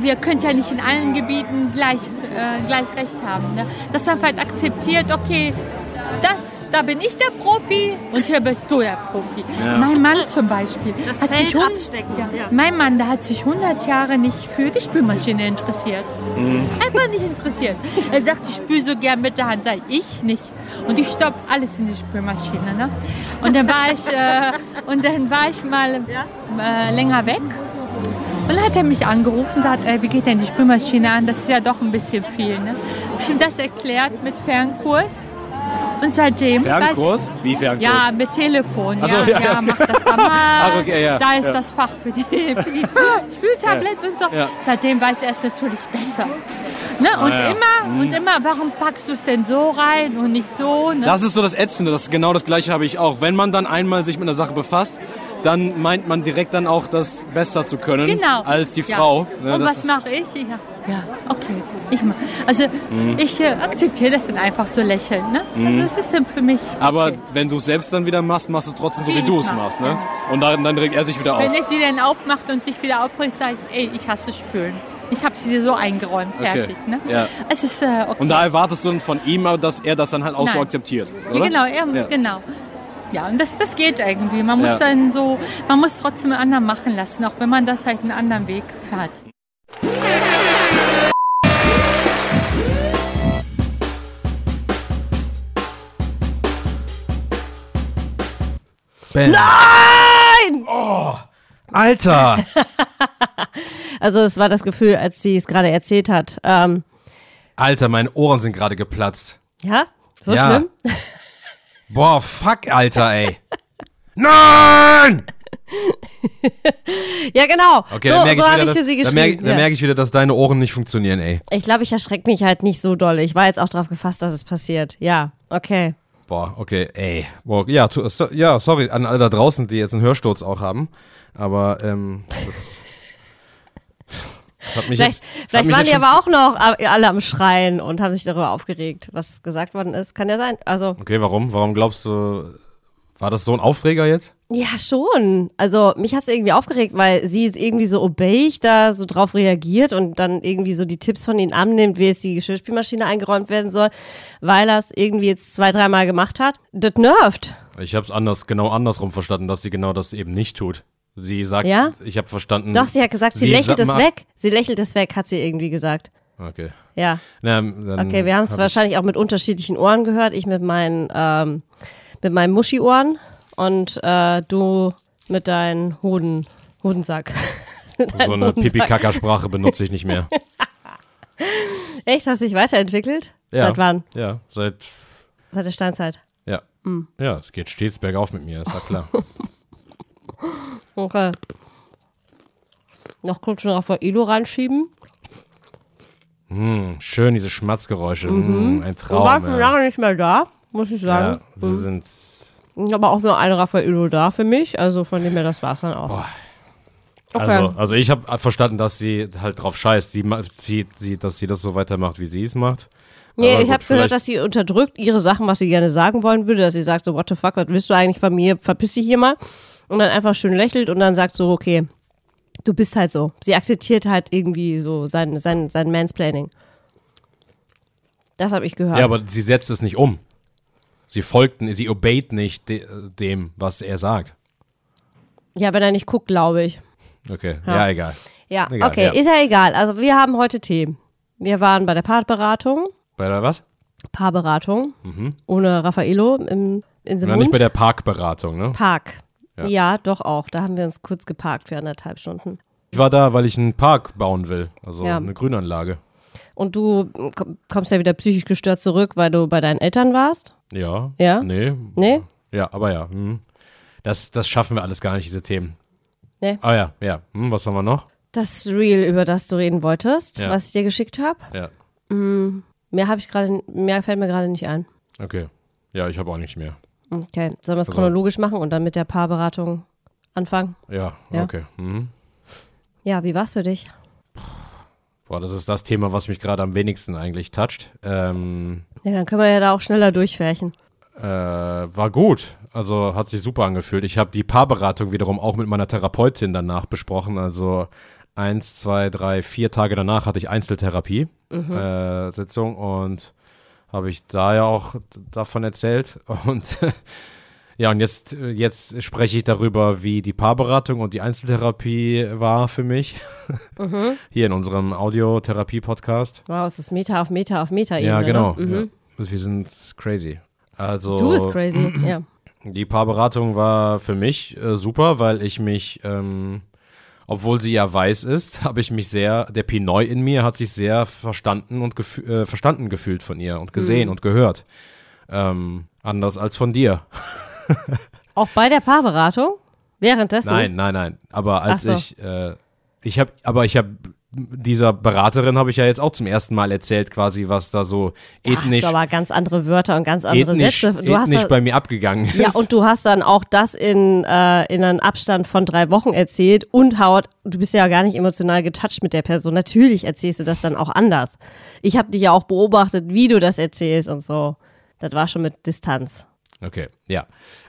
aber ihr könnt ja nicht in allen Gebieten gleich Recht haben. Ne? Dass man vielleicht akzeptiert, okay, da bin ich der Profi und hier bist du der Profi. Ja. Mein Mann zum Beispiel. Das Feld abstecken. Ja. Mein Mann, der hat sich 100 Jahre nicht für die Spülmaschine interessiert. Einfach nicht interessiert. Er sagt, ich spüle so gern mit der Hand. Sag ich nicht. Und ich stopfe alles in die Spülmaschine. Ne? Und dann war ich mal länger weg. Und dann hat er mich angerufen und sagt, wie geht denn die Spülmaschine an? Das ist ja doch ein bisschen viel. Ne? Ich habe ihm das erklärt mit Fernkurs. Und seitdem... Fernkurs? Wie Fernkurs? Ja, mit Telefon. Ach so, ja, mach das da mal. Okay, ja. Da ist das Fach für die Spültablets und so. Ja. Seitdem weiß er es natürlich besser. Ne? Und immer, warum packst du es denn so rein und nicht so? Ne? Das ist so das Ätzende. Genau das Gleiche habe ich auch. Wenn man dann einmal sich mit einer Sache befasst, dann meint man direkt dann auch, das besser zu können als die Frau. Ne, und was mache ich? Okay. Ich akzeptiere das dann einfach so lächeln. Ne? Also das ist dann für mich okay. Aber wenn du es selbst dann wieder machst, machst du trotzdem so, wie du es machst. Ne? Und dann regt er sich wieder auf. Wenn er sie dann aufmacht und sich wieder aufregt, sage ich, ich hasse Spülen. Ich habe sie so eingeräumt, fertig. Okay. Ne? Ja. Es ist, okay. Und da erwartest du dann von ihm, dass er das dann halt auch so akzeptiert, oder? Ja, genau, genau. Ja, und das geht irgendwie. Man muss trotzdem einen anderen machen lassen, auch wenn man da vielleicht einen anderen Weg hat. Ben. Nein! Oh, Alter! Also es war das Gefühl, als sie es gerade erzählt hat. Alter, meine Ohren sind gerade geplatzt. Ja? So schlimm? Boah, fuck, Alter, ey. Nein! Ja, genau. Okay, so habe ich für sie geschrieben. Da merke ich wieder, dass deine Ohren nicht funktionieren, ey. Ich glaube, ich erschrecke mich halt nicht so doll. Ich war jetzt auch darauf gefasst, dass es passiert. Ja, okay. Boah, okay, ey. Boah, ja, sorry an alle da draußen, die jetzt einen Hörsturz auch haben. Aber, das hat mich vielleicht waren die aber auch noch alle am Schreien und haben sich darüber aufgeregt, was gesagt worden ist. Kann ja sein. Also. Okay, warum? Warum glaubst du, war das so ein Aufreger jetzt? Ja, schon. Also mich hat es irgendwie aufgeregt, weil sie irgendwie so obeyig da so drauf reagiert und dann irgendwie so die Tipps von ihnen annimmt, wie jetzt die Geschirrspülmaschine eingeräumt werden soll, weil er es irgendwie jetzt 2-3 Mal gemacht hat. Das nervt. Ich habe es genau andersrum verstanden, dass sie genau das eben nicht tut. Sie sagt, ich habe verstanden. Doch, sie hat gesagt, sie lächelt es weg. Sie lächelt es weg, hat sie irgendwie gesagt. Okay. Ja. Okay, wir haben es wahrscheinlich auch mit unterschiedlichen Ohren gehört. Ich mit meinen Muschi-Ohren und du mit deinem Hodensack. So eine Pipi-Kaka-Sprache benutze ich nicht mehr. Echt? Hast du dich weiterentwickelt? Ja. Seit wann? Ja, seit der Steinzeit. Ja. Ja, es geht stets bergauf mit mir, ist ja klar. Okay. Noch kurz noch auf Ilo reinschieben. Schön, diese Schmatzgeräusche. Ein Traum. Du warst schon lange nicht mehr da, muss ich sagen. Ja, wir sind... Aber auch nur ein Raffaello da für mich, also von dem her, das war's dann auch. Boah. Okay. Also ich habe verstanden, dass sie halt drauf scheißt, dass sie das so weitermacht, wie sie es macht. Nee, ich habe gehört, dass sie unterdrückt ihre Sachen, was sie gerne sagen wollen würde, dass sie sagt so, what the fuck, was willst du eigentlich von mir, verpiss dich hier mal. Und dann einfach schön lächelt und dann sagt so, okay, du bist halt so. Sie akzeptiert halt irgendwie so sein Mansplaining. Das habe ich gehört. Ja, aber sie setzt es nicht um. Sie obeyt nicht dem, was er sagt. Ja, wenn er nicht guckt, glaube ich. Okay, ja egal. Ja, egal, okay, ja. Ist ja egal. Also wir haben heute Themen. Wir waren bei der Paarberatung. Bei der was? Paarberatung. Ohne Raffaello in Na, nicht bei der Parkberatung, ne? Park. Ja, doch auch. Da haben wir uns kurz geparkt für 1,5 Stunden. Ich war da, weil ich einen Park bauen will. Also eine Grünanlage. Und du kommst ja wieder psychisch gestört zurück, weil du bei deinen Eltern warst? Ja. Ja? Nee? Ja, aber ja. Das schaffen wir alles gar nicht, diese Themen. Nee? Ah ja. Was haben wir noch? Das Reel, über das du reden wolltest, was ich dir geschickt habe. Ja. Mehr fällt mir gerade nicht ein. Okay. Ja, ich habe auch nicht mehr. Okay. Sollen wir es chronologisch machen und dann mit der Paarberatung anfangen? Ja, okay. Ja, wie war's für dich? Boah, das ist das Thema, was mich gerade am wenigsten eigentlich toucht. Ja, dann können wir ja da auch schneller durchfärchen. War gut. Also hat sich super angefühlt. Ich habe die Paarberatung wiederum auch mit meiner Therapeutin danach besprochen. Also 1, 2, 3, 4 Tage danach hatte ich Einzeltherapie Sitzung und habe ich da ja auch davon erzählt und ja, und jetzt spreche ich darüber, wie die Paarberatung und die Einzeltherapie war für mich. Hier in unserem Audiotherapie-Podcast. Wow, es ist Meter auf Meter auf Meter Ebene. Ja, genau. Ne? Ja. Wir sind crazy. Also, du bist crazy, ja. Die Paarberatung war für mich super, weil ich mich, obwohl sie ja weiß ist, habe ich mich der Pinoi in mir hat sich sehr verstanden gefühlt von ihr und gesehen und gehört. Anders als von dir. Auch bei der Paarberatung? Währenddessen? Nein. Aber als ich habe dieser Beraterin habe ich ja jetzt auch zum ersten Mal erzählt, quasi, was da so ethnisch. Da aber ganz andere Wörter und ganz andere Sätze. Du ethnisch bei mir abgegangen ist. Ja, und du hast dann auch das in einem Abstand von 3 Wochen erzählt und du bist ja gar nicht emotional getoucht mit der Person. Natürlich erzählst du das dann auch anders. Ich habe dich ja auch beobachtet, wie du das erzählst und so. Das war schon mit Distanz. Okay, ja.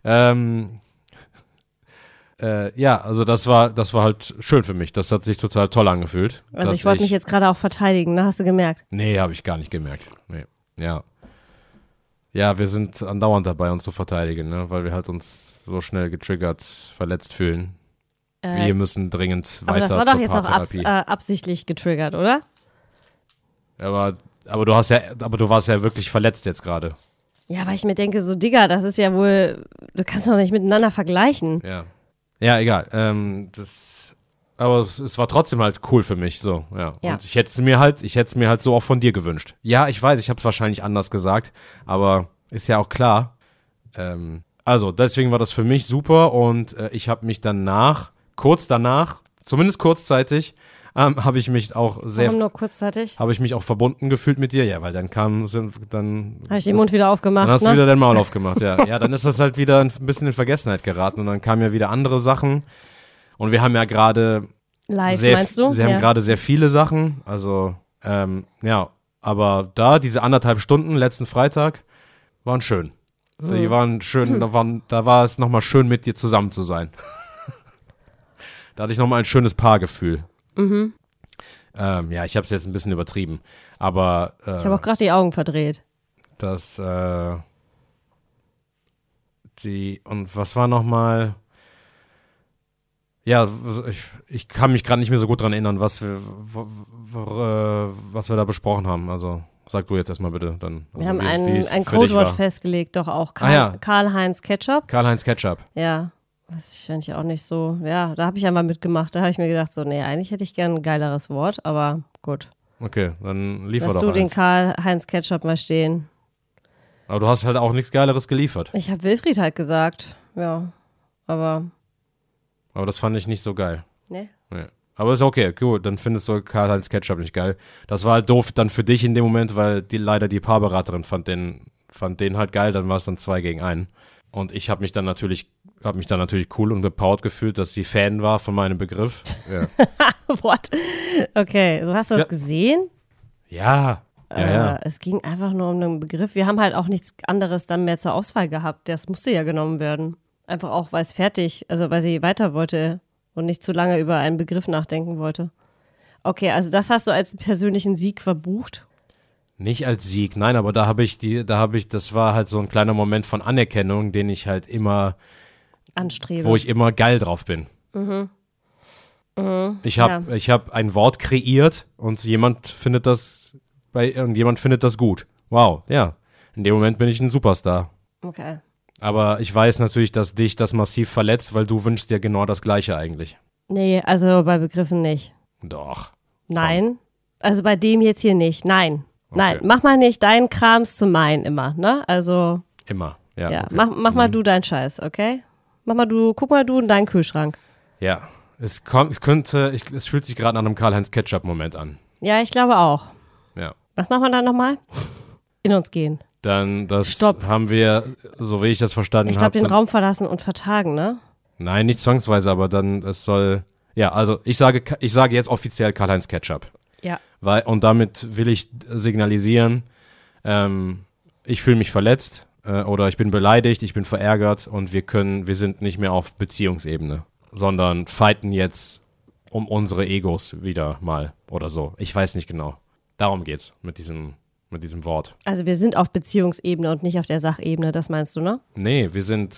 Ja, also das war halt schön für mich. Das hat sich total toll angefühlt. Also ich wollte mich jetzt gerade auch verteidigen, ne? Hast du gemerkt? Nee, habe ich gar nicht gemerkt. Nee. Ja. Ja, wir sind andauernd dabei, uns zu verteidigen, ne? Weil wir halt uns so schnell getriggert, verletzt fühlen. Wir müssen dringend weiter zur Paartherapie. Aber das war doch jetzt auch absichtlich getriggert, oder? Aber du warst ja wirklich verletzt jetzt gerade. Ja, weil ich mir denke, so Digga, das ist ja wohl, du kannst doch nicht miteinander vergleichen. Ja, egal. Aber es war trotzdem halt cool für mich, so, ja. Und ich hätte es mir halt so auch von dir gewünscht. Ja, ich weiß, ich habe es wahrscheinlich anders gesagt, aber ist ja auch klar. Also, deswegen war das für mich super und ich habe mich kurz danach, zumindest kurzzeitig, habe ich mich auch Warum nur kurzzeitig? Habe ich mich auch verbunden gefühlt mit dir, ja, weil dann habe ich den Mund wieder aufgemacht, dann hast du wieder dein Maul aufgemacht, ja. Ja, dann ist das halt wieder ein bisschen in Vergessenheit geraten und dann kamen ja wieder andere Sachen und wir haben ja gerade meinst du? Sie haben gerade sehr viele Sachen, also, ja, aber diese 1,5 Stunden letzten Freitag waren schön. Die waren schön, da war es nochmal schön, mit dir zusammen zu sein. Da hatte ich nochmal ein schönes Paargefühl. Ja, ich habe es jetzt ein bisschen übertrieben, aber ich habe auch gerade die Augen verdreht. Und was war nochmal? Ja, ich kann mich gerade nicht mehr so gut dran erinnern, was wir da besprochen haben. Also sag du jetzt erstmal bitte. Dann, wir haben ein Codewort festgelegt, doch auch. Karl-Heinz Ketchup. Karl-Heinz Ketchup. Ja. Das fand ich auch nicht so, ja, da habe ich einmal mitgemacht. Da habe ich mir gedacht, so, nee, eigentlich hätte ich gern ein geileres Wort, aber gut. Okay, dann liefer Lass doch du eins. den Karl-Heinz Ketchup mal stehen. Aber du hast halt auch nichts Geileres geliefert. Ich habe Wilfried halt gesagt, ja, aber das fand ich nicht so geil. Nee? Nee. Aber ist okay, gut, dann findest du Karl-Heinz Ketchup nicht geil. Das war halt doof dann für dich in dem Moment, weil leider die Paarberaterin fand den halt geil, dann war es dann 2 gegen 1. Und ich habe mich dann natürlich cool und bepowert gefühlt, dass sie Fan war von meinem Begriff. Ja. What? Okay, so hast du das gesehen? Ja. Es ging einfach nur um den Begriff. Wir haben halt auch nichts anderes dann mehr zur Auswahl gehabt. Das musste ja genommen werden. Einfach auch, weil sie weiter wollte und nicht zu lange über einen Begriff nachdenken wollte. Okay, also das hast du als persönlichen Sieg verbucht? Nicht als Sieg, nein, aber das war halt so ein kleiner Moment von Anerkennung, den ich halt immer anstrebe. Wo ich immer geil drauf bin. Ich habe ein Wort kreiert und jemand findet das gut. Wow, ja. In dem Moment bin ich ein Superstar. Okay. Aber ich weiß natürlich, dass dich das massiv verletzt, weil du wünschst dir genau das Gleiche eigentlich. Nee, also bei Begriffen nicht. Doch. Nein. Komm. Also bei dem jetzt hier nicht. Nein. Okay. Nein, mach mal nicht deinen Krams zu meinen immer, ne? Also. Immer, ja. Ja, okay. Mach mal du deinen Scheiß, okay? Guck mal du in deinen Kühlschrank. Ja, es fühlt sich gerade nach einem Karl-Heinz Ketchup-Moment an. Ja, ich glaube auch. Ja. Was machen wir dann nochmal? In uns gehen. Dann, haben wir, so wie ich das verstanden habe. Ich glaube, den Raum verlassen und vertagen, ne? Nein, nicht zwangsweise, aber dann, also ich sage jetzt offiziell Karl-Heinz Ketchup. Ja. Und damit will ich signalisieren, ich fühle mich verletzt oder ich bin beleidigt, ich bin verärgert und wir sind nicht mehr auf Beziehungsebene, sondern fighten jetzt um unsere Egos wieder mal oder so. Ich weiß nicht genau. Darum geht's mit diesem Wort. Also wir sind auf Beziehungsebene und nicht auf der Sachebene, das meinst du, ne? Nee,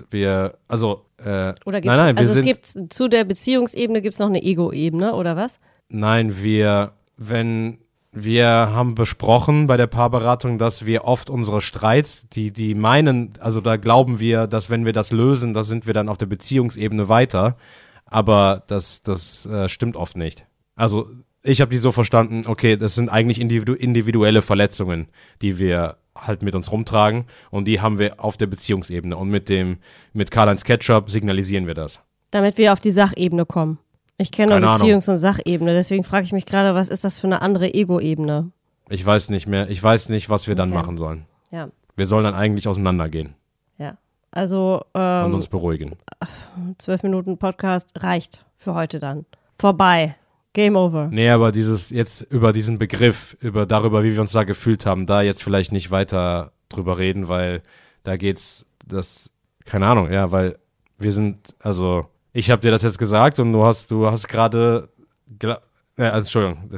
oder gibt's, es gibt zu der Beziehungsebene gibt's noch eine Ego-Ebene, oder was? Nein, wir haben besprochen bei der Paarberatung, dass wir oft unsere Streits, die meinen, also da glauben wir, dass wenn wir das lösen, da sind wir dann auf der Beziehungsebene weiter, aber das stimmt oft nicht. Also ich habe die so verstanden, okay, das sind eigentlich individuelle Verletzungen, die wir halt mit uns rumtragen und die haben wir auf der Beziehungsebene und mit Karl-Heinz Ketchup signalisieren wir das. Damit wir auf die Sachebene kommen. Ich kenne nur Beziehungs- und Sachebene, deswegen frage ich mich gerade, was ist das für eine andere Ego-Ebene? Ich weiß nicht, was wir dann machen sollen. Ja. Wir sollen dann eigentlich auseinandergehen. Ja, also und uns beruhigen. 12 Minuten Podcast reicht für heute dann. Vorbei. Game over. Nee, aber jetzt über diesen Begriff, darüber, wie wir uns da gefühlt haben, da jetzt vielleicht nicht weiter drüber reden, weil da geht's, keine Ahnung, ja, weil wir sind, also ich habe dir das jetzt gesagt und du hast gerade, Entschuldigung,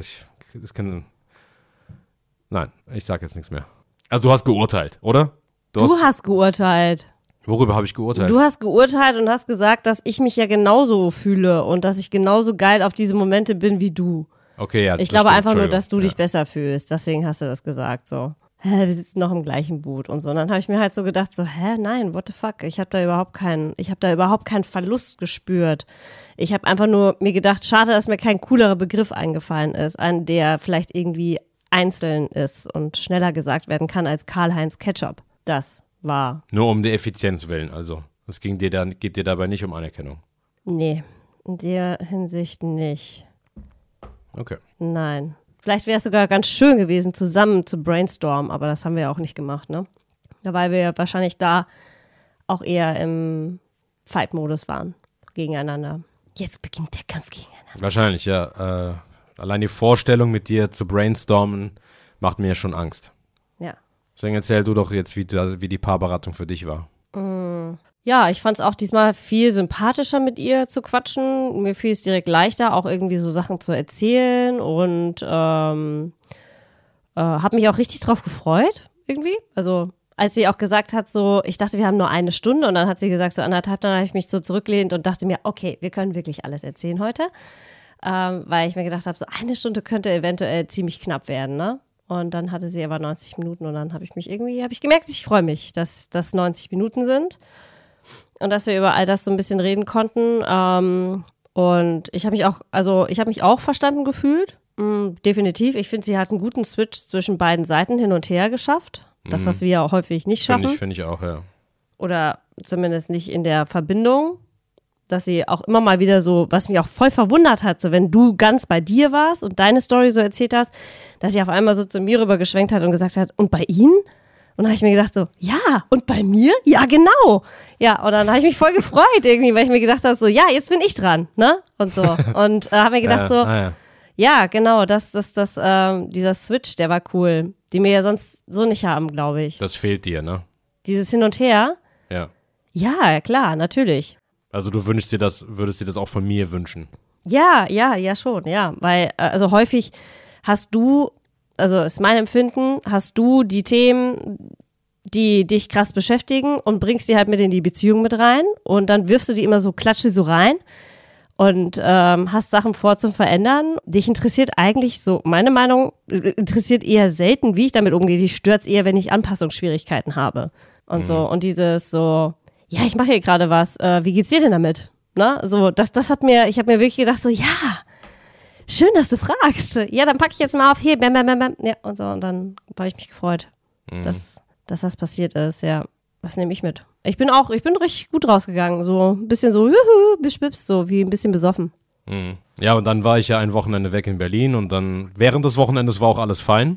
nein, ich sag jetzt nichts mehr. Also du hast geurteilt, oder? Du hast geurteilt. Worüber habe ich geurteilt? Du hast geurteilt und hast gesagt, dass ich mich ja genauso fühle und dass ich genauso geil auf diese Momente bin wie du. Okay, ja. Ich glaube einfach nur, dass du dich besser fühlst. Deswegen hast du das gesagt, so. Wir sitzen noch im gleichen Boot und so. Und dann habe ich mir halt so gedacht, so, nein, what the fuck? Ich habe da überhaupt keinen Verlust gespürt. Ich habe einfach nur mir gedacht, schade, dass mir kein coolerer Begriff eingefallen ist, der vielleicht irgendwie einzeln ist und schneller gesagt werden kann als Karl-Heinz Ketchup. Das war. Nur um die Effizienz willen, also. Es geht dir dabei nicht um Anerkennung. Nee, in der Hinsicht nicht. Okay. Nein. Vielleicht wäre es sogar ganz schön gewesen, zusammen zu brainstormen, aber das haben wir ja auch nicht gemacht, ne? Weil wir ja wahrscheinlich da auch eher im Fight-Modus waren, gegeneinander. Jetzt beginnt der Kampf gegeneinander. Wahrscheinlich, ja. Allein die Vorstellung, mit dir zu brainstormen, macht mir schon Angst. Ja. Deswegen erzähl du doch jetzt, wie die Paarberatung für dich war. Ja, ich fand es auch diesmal viel sympathischer, mit ihr zu quatschen. Mir fiel es direkt leichter, auch irgendwie so Sachen zu erzählen und habe mich auch richtig drauf gefreut, irgendwie. Also als sie auch gesagt hat, so, ich dachte, wir haben nur 1 Stunde und dann hat sie gesagt, so 1,5, dann habe ich mich so zurückgelehnt und dachte mir, okay, wir können wirklich alles erzählen heute. Weil ich mir gedacht habe, so 1 Stunde könnte eventuell ziemlich knapp werden, ne? Und dann hatte sie aber 90 Minuten und dann habe ich gemerkt, ich freue mich, dass das 90 Minuten sind. Und dass wir über all das so ein bisschen reden konnten. Und ich habe mich auch verstanden gefühlt. Definitiv. Ich finde, sie hat einen guten Switch zwischen beiden Seiten hin und her geschafft. Das, was wir ja auch häufig nicht schaffen. Finde ich auch, ja. Oder zumindest nicht in der Verbindung. Dass sie auch immer mal wieder so, was mich auch voll verwundert hat, so wenn du ganz bei dir warst und deine Story so erzählt hast, dass sie auf einmal so zu mir rüber geschwenkt hat und gesagt hat, und bei Ihnen? Und dann habe ich mir gedacht so, ja, und bei mir? Ja, genau. Ja, und dann habe ich mich voll gefreut irgendwie, weil ich mir gedacht habe so, ja, jetzt bin ich dran, ne? Und so. Und habe mir gedacht ja, genau, dieser Switch, der war cool, den wir ja sonst so nicht haben, glaube ich. Das fehlt dir, ne? Dieses Hin und Her? Ja. Ja, klar, natürlich. Also du würdest dir das auch von mir wünschen? Ja, schon, ja. Weil, also häufig hast du, also ist mein Empfinden, hast du die Themen, die dich krass beschäftigen und bringst die halt mit in die Beziehung mit rein und dann wirfst du die immer so, klatsch die so rein und hast Sachen vor zum Verändern. Dich interessiert eigentlich so, meine Meinung, interessiert eher selten, wie ich damit umgehe. Dich stört's eher, wenn ich Anpassungsschwierigkeiten habe und so. Und dieses so, ja, ich mache hier gerade was, wie geht's dir denn damit? Ne? So, ich habe mir wirklich gedacht, so, ja, schön, dass du fragst. Ja, dann packe ich jetzt mal auf, hier, bam, bam, bam, bam. Ja, und so, und dann habe ich mich gefreut, dass das passiert ist, ja. Das nehme ich mit. Ich bin richtig gut rausgegangen, so ein bisschen so, beschwipst, so wie ein bisschen besoffen. Ja, und dann war ich ja ein Wochenende weg in Berlin und dann, während des Wochenendes war auch alles fein.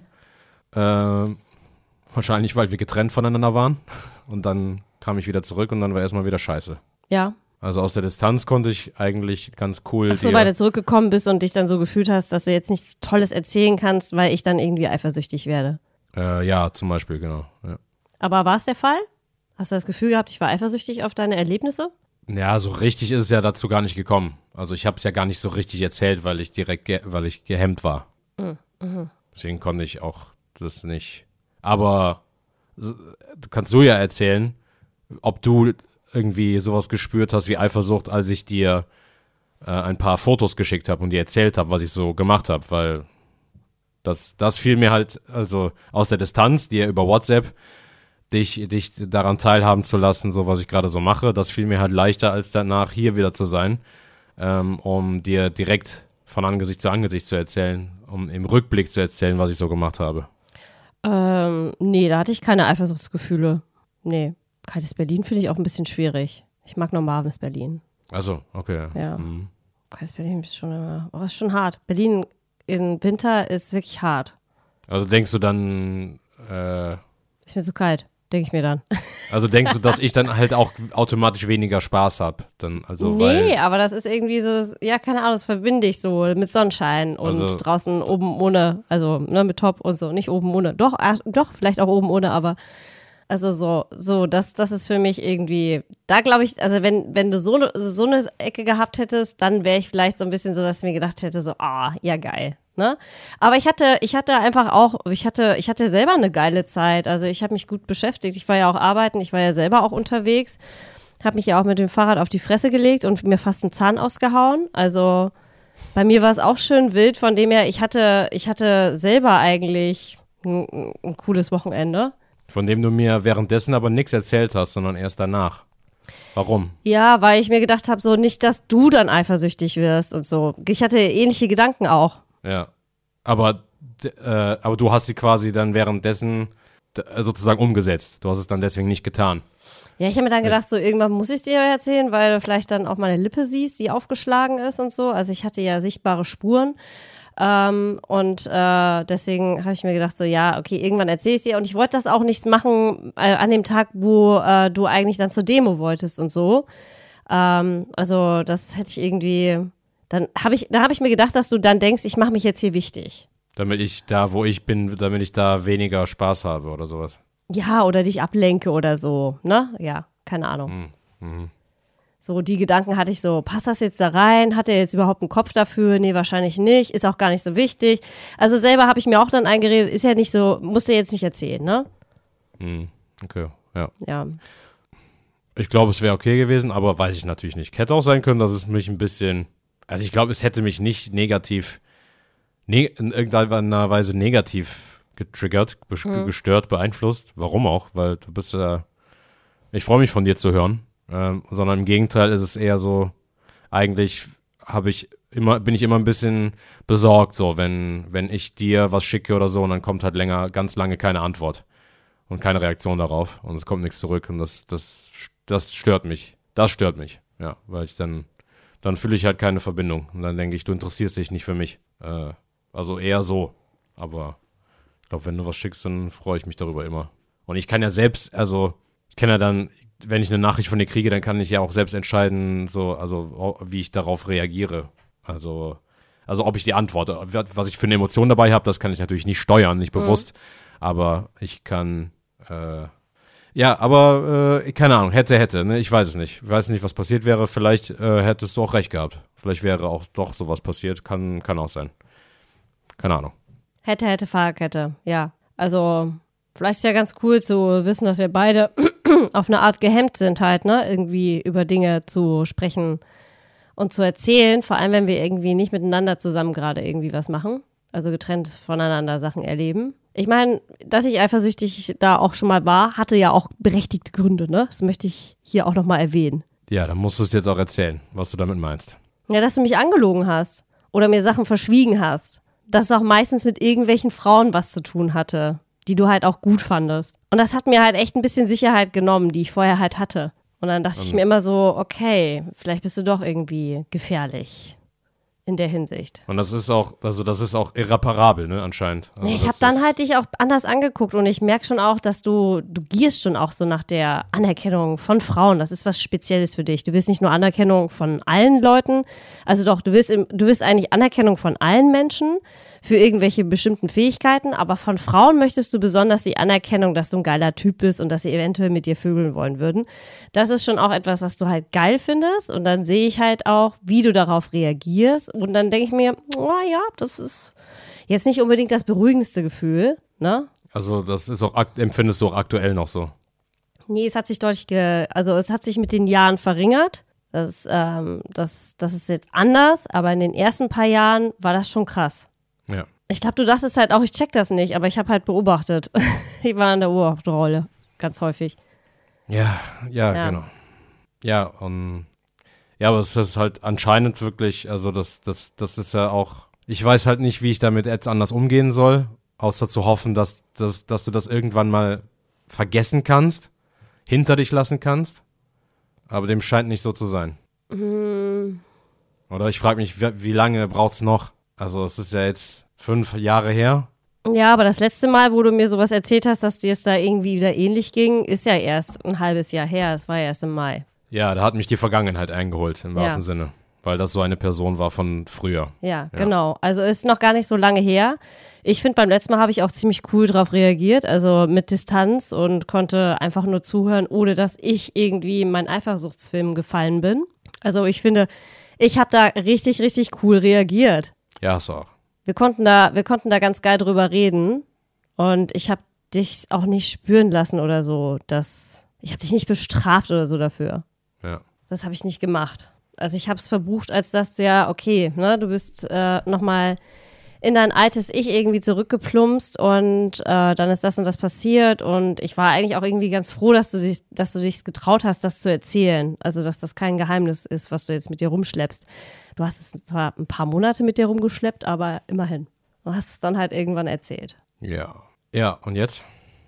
Wahrscheinlich, weil wir getrennt voneinander waren. Und dann kam ich wieder zurück und dann war erstmal wieder scheiße. Ja. Also aus der Distanz konnte ich eigentlich ganz cool. Ach so, weil du zurückgekommen bist und dich dann so gefühlt hast, dass du jetzt nichts Tolles erzählen kannst, weil ich dann irgendwie eifersüchtig werde. Ja, zum Beispiel, genau. Ja. Aber war es der Fall? Hast du das Gefühl gehabt, ich war eifersüchtig auf deine Erlebnisse? Ja, so richtig ist es ja dazu gar nicht gekommen. Also ich habe es ja gar nicht so richtig erzählt, weil ich gehemmt war. Deswegen konnte ich auch das nicht. Aber kannst du ja erzählen, ob du irgendwie sowas gespürt hast wie Eifersucht, als ich dir ein paar Fotos geschickt habe und dir erzählt habe, was ich so gemacht habe, weil das fiel mir halt, also aus der Distanz, dir über WhatsApp dich daran teilhaben zu lassen, so was ich gerade so mache, das fiel mir halt leichter, als danach hier wieder zu sein, um dir direkt von Angesicht zu erzählen, um im Rückblick zu erzählen, was ich so gemacht habe. Nee, da hatte ich keine Eifersuchtsgefühle. Nee, Kaltes Berlin finde ich auch ein bisschen schwierig. Ich mag nur Marvins Berlin. Also, okay. Ja. Kaltes Berlin ist schon hart. Berlin im Winter ist wirklich hart. Also denkst du dann, ist mir zu kalt, denke ich mir dann. Also denkst du, dass ich dann halt auch automatisch weniger Spaß habe? Nee, aber das ist irgendwie so, ja, keine Ahnung, das verbinde ich so mit Sonnenschein und Also, draußen oben ohne, also ne, mit Top und so, nicht oben ohne. Doch, vielleicht auch oben ohne, aber also das ist für mich irgendwie, da glaube ich, also wenn du so eine Ecke gehabt hättest, dann wäre ich vielleicht so ein bisschen so, dass ich mir gedacht hätte, so, ja geil, ne? Aber ich hatte selber eine geile Zeit, also ich habe mich gut beschäftigt, ich war ja auch arbeiten, ich war ja selber auch unterwegs, habe mich ja auch mit dem Fahrrad auf die Fresse gelegt und mir fast einen Zahn ausgehauen, also bei mir war es auch schön wild, von dem her, ich hatte selber eigentlich ein cooles Wochenende. Von dem du mir währenddessen aber nichts erzählt hast, sondern erst danach. Warum? Ja, weil ich mir gedacht habe, so nicht, dass du dann eifersüchtig wirst und so. Ich hatte ähnliche Gedanken auch. Ja, aber du hast sie quasi dann währenddessen sozusagen umgesetzt. Du hast es dann deswegen nicht getan. Ja, ich habe mir dann gedacht, so irgendwann muss ich es dir erzählen, weil du vielleicht dann auch meine Lippe siehst, die aufgeschlagen ist und so. Also ich hatte ja sichtbare Spuren. Und deswegen habe ich mir gedacht, so ja, okay, irgendwann erzähle ich es dir. Und ich wollte das auch nicht machen an dem Tag, wo du eigentlich dann zur Demo wolltest und so. Also das hätte ich irgendwie, dann habe ich mir gedacht, dass du dann denkst, ich mache mich jetzt hier wichtig. Damit ich da, wo ich bin, damit ich da weniger Spaß habe oder sowas. Ja, oder dich ablenke oder so, ne? Ja, keine Ahnung. So, die Gedanken hatte ich so, passt das jetzt da rein? Hat er jetzt überhaupt einen Kopf dafür? Nee, wahrscheinlich nicht. Ist auch gar nicht so wichtig. Also selber habe ich mir auch dann eingeredet, ist ja nicht so, musst du jetzt nicht erzählen, ne? Okay, ja. Ja. Ich glaube, es wäre okay gewesen, aber weiß ich natürlich nicht. Hätte auch sein können, dass es mich ein bisschen, also ich glaube, es hätte mich nicht in irgendeiner Weise negativ getriggert, gestört, beeinflusst. Warum auch? Weil du bist ich freue mich von dir zu hören. Sondern im Gegenteil ist es eher so, eigentlich bin ich immer ein bisschen besorgt, so, wenn ich dir was schicke oder so und dann kommt halt ganz lange keine Antwort und keine Reaktion darauf und es kommt nichts zurück und das stört mich. Das stört mich, ja, weil dann fühle ich halt keine Verbindung und dann denke ich, du interessierst dich nicht für mich. Also eher so, aber ich glaube, wenn du was schickst, dann freue ich mich darüber immer. Und ich kann ja selbst, also ich kann ja dann, wenn ich eine Nachricht von dir kriege, dann kann ich ja auch selbst entscheiden, wie ich darauf reagiere. Also ob ich die antworte. Was ich für eine Emotion dabei habe, das kann ich natürlich nicht steuern, nicht bewusst. Aber ich kann, keine Ahnung, hätte, ne? Ich weiß es nicht. Ich weiß nicht, was passiert wäre. Vielleicht hättest du auch recht gehabt. Vielleicht wäre auch doch sowas passiert. Kann auch sein. Keine Ahnung. Hätte, Fahrradkette, ja. Also vielleicht ist ja ganz cool zu wissen, dass wir beide auf eine Art gehemmt sind halt, ne, irgendwie über Dinge zu sprechen und zu erzählen, vor allem wenn wir irgendwie nicht miteinander zusammen gerade irgendwie was machen, also getrennt voneinander Sachen erleben. Ich meine, dass ich eifersüchtig da auch schon mal war, hatte ja auch berechtigte Gründe, ne, das möchte ich hier auch nochmal erwähnen. Ja, dann musst du es jetzt auch erzählen, was du damit meinst. Ja, dass du mich angelogen hast oder mir Sachen verschwiegen hast, dass es auch meistens mit irgendwelchen Frauen was zu tun hatte, die du halt auch gut fandest. Und das hat mir halt echt ein bisschen Sicherheit genommen, die ich vorher halt hatte. Und dann dachte ich mir immer so, okay, vielleicht bist du doch irgendwie gefährlich in der Hinsicht. Und das ist auch irreparabel, ne, anscheinend. Also ich habe dann halt dich auch anders angeguckt und ich merke schon auch, dass du gierst schon auch so nach der Anerkennung von Frauen. Das ist was Spezielles für dich. Du willst nicht nur Anerkennung von allen Leuten, also doch, du willst eigentlich Anerkennung von allen Menschen für irgendwelche bestimmten Fähigkeiten, aber von Frauen möchtest du besonders die Anerkennung, dass du ein geiler Typ bist und dass sie eventuell mit dir vögeln wollen würden. Das ist schon auch etwas, was du halt geil findest und dann sehe ich halt auch, wie du darauf reagierst und dann denke ich mir, oh ja, das ist jetzt nicht unbedingt das beruhigendste Gefühl, ne? Also das ist auch, empfindest du auch aktuell noch so? Nee, es hat sich es hat sich mit den Jahren verringert. Das ist jetzt anders, aber in den ersten paar Jahren war das schon krass. Ja. Ich glaube, du dachtest halt auch, ich check das nicht, aber ich habe halt beobachtet. Ich war in der Beobachterrolle, ganz häufig. Ja, genau. Ja, aber es ist halt anscheinend wirklich, also das ist ja auch, ich weiß halt nicht, wie ich damit jetzt anders umgehen soll, außer zu hoffen, dass du das irgendwann mal vergessen kannst, hinter dich lassen kannst. Aber dem scheint nicht so zu sein. Oder ich frage mich, wie lange braucht's noch? Also es ist ja jetzt 5 Jahre her. Ja, aber das letzte Mal, wo du mir sowas erzählt hast, dass dir es da irgendwie wieder ähnlich ging, ist ja erst ein halbes Jahr her. Es war ja erst im Mai. Ja, da hat mich die Vergangenheit eingeholt, im wahrsten Sinne. Weil das so eine Person war von früher. Ja, genau. Also ist noch gar nicht so lange her. Ich finde, beim letzten Mal habe ich auch ziemlich cool drauf reagiert, also mit Distanz und konnte einfach nur zuhören, ohne dass ich irgendwie in meinen Eifersuchtsfilm gefallen bin. Also ich finde, ich habe da richtig, richtig cool reagiert. Ja, hast du auch. Wir konnten da ganz geil drüber reden und ich habe dich auch nicht spüren lassen oder so, ich habe dich nicht bestraft oder so dafür. Ja. Das habe ich nicht gemacht. Also ich habe es verbucht, als dass du du bist nochmal in dein altes Ich irgendwie zurückgeplumpst und dann ist das und das passiert und ich war eigentlich auch irgendwie ganz froh, dass du dich getraut hast, das zu erzählen. Also dass das kein Geheimnis ist, was du jetzt mit dir rumschleppst. Du hast es zwar ein paar Monate mit dir rumgeschleppt, aber immerhin. Du hast es dann halt irgendwann erzählt. Ja. Ja, und jetzt?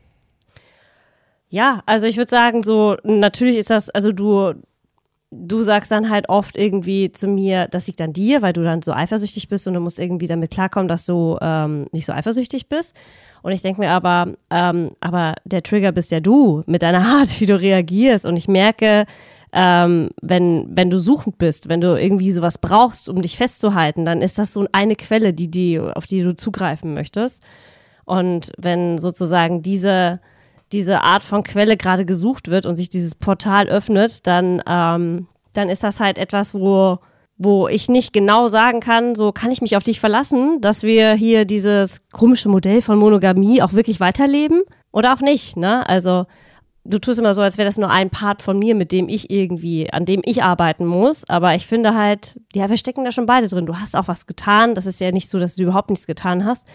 Ja, also ich würde sagen, so natürlich ist das, also du sagst dann halt oft irgendwie zu mir, das liegt an dir, weil du dann so eifersüchtig bist und du musst irgendwie damit klarkommen, dass du nicht so eifersüchtig bist. Und ich denke mir aber der Trigger bist ja du mit deiner Art, wie du reagierst. Und ich merke, wenn du suchend bist, wenn du irgendwie sowas brauchst, um dich festzuhalten, dann ist das so eine Quelle, auf die du zugreifen möchtest. Und wenn sozusagen diese Art von Quelle gerade gesucht wird und sich dieses Portal öffnet, dann ist das halt etwas, wo ich nicht genau sagen kann, so kann ich mich auf dich verlassen, dass wir hier dieses komische Modell von Monogamie auch wirklich weiterleben oder auch nicht, ne? Also du tust immer so, als wäre das nur ein Part von mir, an dem ich arbeiten muss, aber ich finde halt, ja, wir stecken da schon beide drin. Du hast auch was getan, das ist ja nicht so, dass du überhaupt nichts getan hast,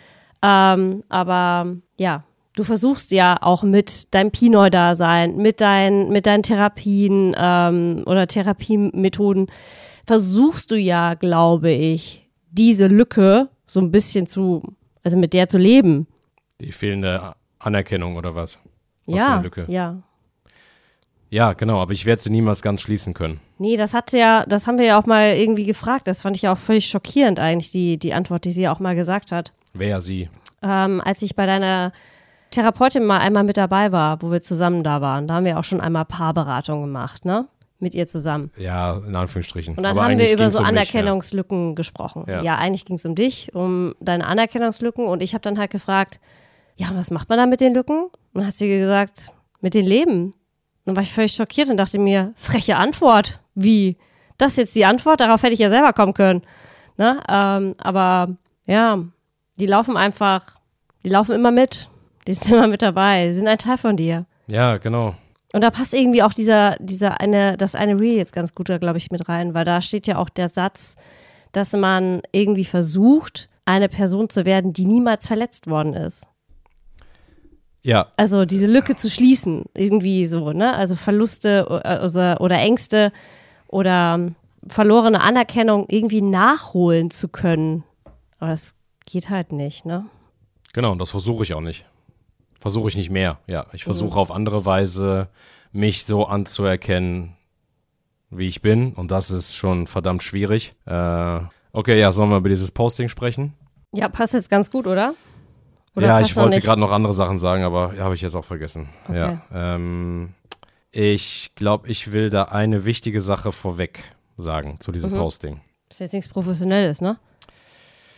aber ja, du versuchst ja auch mit deinem Pinoi-Dasein, mit deinen Therapien oder Therapiemethoden, versuchst du ja, glaube ich, diese Lücke so ein bisschen mit der zu leben. Die fehlende Anerkennung oder was? Was Ja, für eine Lücke? ja. Ja, genau, aber ich werde sie niemals ganz schließen können. Nee, das haben wir ja auch mal irgendwie gefragt. Das fand ich ja auch völlig schockierend eigentlich, die Antwort, die sie ja auch mal gesagt hat. Wer sie? Als ich bei deiner Therapeutin mal einmal mit dabei war, wo wir zusammen da waren. Da haben wir auch schon einmal Paarberatung gemacht, ne? Mit ihr zusammen. Ja, in Anführungsstrichen. Und dann aber haben wir über so um Anerkennungslücken gesprochen. Ja, eigentlich ging es um dich, um deine Anerkennungslücken. Und ich habe dann halt gefragt, ja, was macht man da mit den Lücken? Und dann hat sie gesagt, mit den Leben. Dann war ich völlig schockiert und dachte mir, freche Antwort. Wie? Das ist jetzt die Antwort? Darauf hätte ich ja selber kommen können. Ne? Aber ja, die laufen immer mit. Die sind immer mit dabei. Sie sind ein Teil von dir. Ja, genau. Und da passt irgendwie auch das eine Reel jetzt ganz gut da, glaube ich, mit rein, weil da steht ja auch der Satz, dass man irgendwie versucht, eine Person zu werden, die niemals verletzt worden ist. Ja. Also diese Lücke zu schließen, irgendwie so, ne? Also Verluste oder Ängste oder verlorene Anerkennung irgendwie nachholen zu können. Aber das geht halt nicht, ne? Genau, und das versuche ich auch nicht. Versuche ich nicht mehr, ja. Ich versuche auf andere Weise, mich so anzuerkennen, wie ich bin. Und das ist schon verdammt schwierig. Okay, ja, sollen wir über dieses Posting sprechen? Ja, passt jetzt ganz gut, oder? Ja, ich wollte gerade noch andere Sachen sagen, aber habe ich jetzt auch vergessen. Okay. Ja, ich glaube, ich will da eine wichtige Sache vorweg sagen zu diesem Posting. Ist jetzt nichts Professionelles, ne?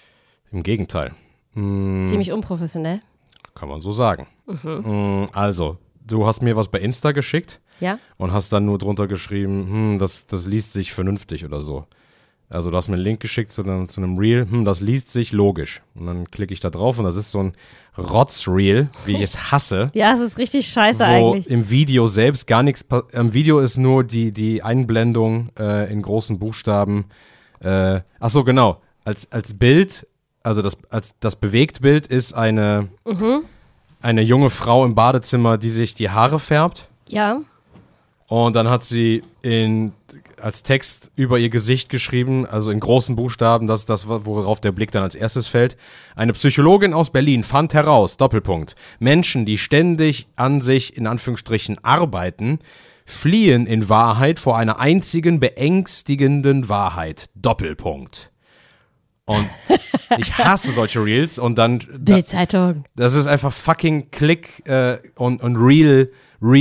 Im Gegenteil. Ziemlich unprofessionell. Kann man so sagen. Also, du hast mir was bei Insta geschickt und hast dann nur drunter geschrieben, das liest sich vernünftig oder so. Also du hast mir einen Link geschickt zu einem Reel, das liest sich logisch. Und dann klicke ich da drauf und das ist so ein Rotz-Reel, wie ich es hasse. Ja, es ist richtig scheiße wo eigentlich. Im Video selbst gar nichts, im Video ist nur die Einblendung in großen Buchstaben. Ach so, genau. Als Bild, also das Bewegtbild ist eine junge Frau im Badezimmer, die sich die Haare färbt. Ja. Und dann hat sie als Text über ihr Gesicht geschrieben, also in großen Buchstaben, das ist das, worauf der Blick dann als erstes fällt. Eine Psychologin aus Berlin fand heraus, Doppelpunkt, Menschen, die ständig an sich, in Anführungsstrichen, arbeiten, fliehen in Wahrheit vor einer einzigen beängstigenden Wahrheit, Doppelpunkt. Und ich hasse solche Reels und dann... Bildzeitung. Das ist einfach fucking Klick und Real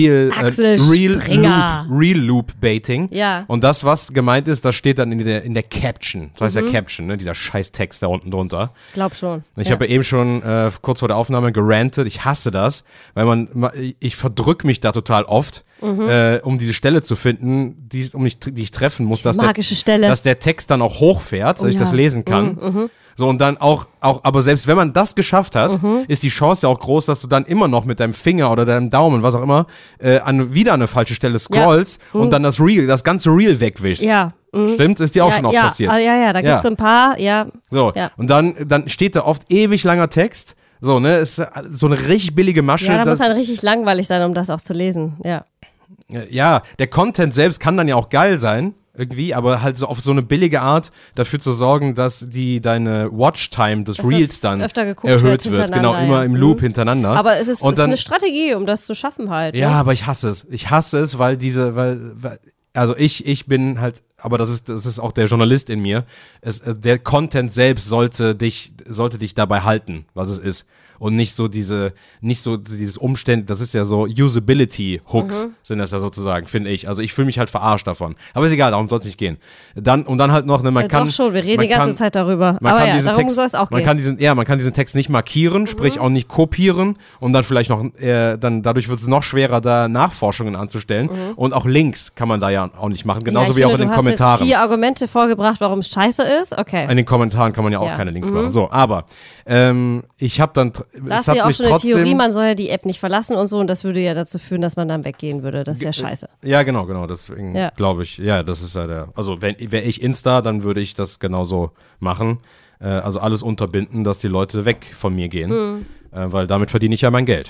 Loop-Baiting. Ja. Und das, was gemeint ist, das steht dann in der Caption. Das heißt ja Caption, ne? Dieser Scheißtext da unten drunter. Glaub schon. Ich habe ja eben schon kurz vor der Aufnahme gerantet. Ich hasse das, weil ich verdrück mich da total oft, um diese Stelle zu finden, die ich treffen muss, dass der Text dann auch hochfährt, dass ich das lesen kann. So, und dann auch, aber selbst wenn man das geschafft hat, ist die Chance ja auch groß, dass du dann immer noch mit deinem Finger oder deinem Daumen, was auch immer, wieder an eine falsche Stelle scrollst und dann das ganze Reel wegwischst. Ja. Stimmt? Ist dir auch schon oft passiert? Ja, da gibt's so ein paar, So, und dann steht da oft ewig langer Text. So, ne, ist so eine richtig billige Masche. Ja, da muss halt richtig langweilig sein, um das auch zu lesen, ja. Ja, der Content selbst kann dann ja auch geil sein, irgendwie, aber halt so auf so eine billige Art dafür zu sorgen, dass deine Watchtime des Reels dann erhöht wird. Genau, immer im Loop hintereinander. Aber es ist eine Strategie, um das zu schaffen halt. Ja, ne? aber ich hasse es. Ich hasse es, weil also ich bin halt, aber das ist auch der Journalist in mir. Der Content selbst sollte dich dabei halten, was es ist. Und nicht so dieses Umstände, das ist ja so Usability-Hooks sind das ja sozusagen, finde ich. Also ich fühle mich halt verarscht davon. Aber ist egal, darum soll es nicht gehen. Dann halt noch, man kann... Doch schon, wir reden die ganze Zeit darüber. Aber ja, darum soll es auch gehen. Man kann diesen Text nicht markieren, sprich auch nicht kopieren und dann vielleicht noch, dadurch wird es noch schwerer, da Nachforschungen anzustellen. Und auch Links kann man da ja auch nicht machen, genauso wie auch in den Kommentaren. Du hast jetzt 4 Argumente vorgebracht, warum es scheiße ist, okay. In den Kommentaren kann man ja auch keine Links machen. So, aber ich habe dann... Da hast du ja auch schon eine Theorie, man soll ja die App nicht verlassen und so und das würde ja dazu führen, dass man dann weggehen würde. Das ist ja scheiße. Ja, genau. Deswegen glaube ich, das ist ja also wäre ich Insta, dann würde ich das genauso machen. Also alles unterbinden, dass die Leute weg von mir gehen, weil damit verdiene ich ja mein Geld.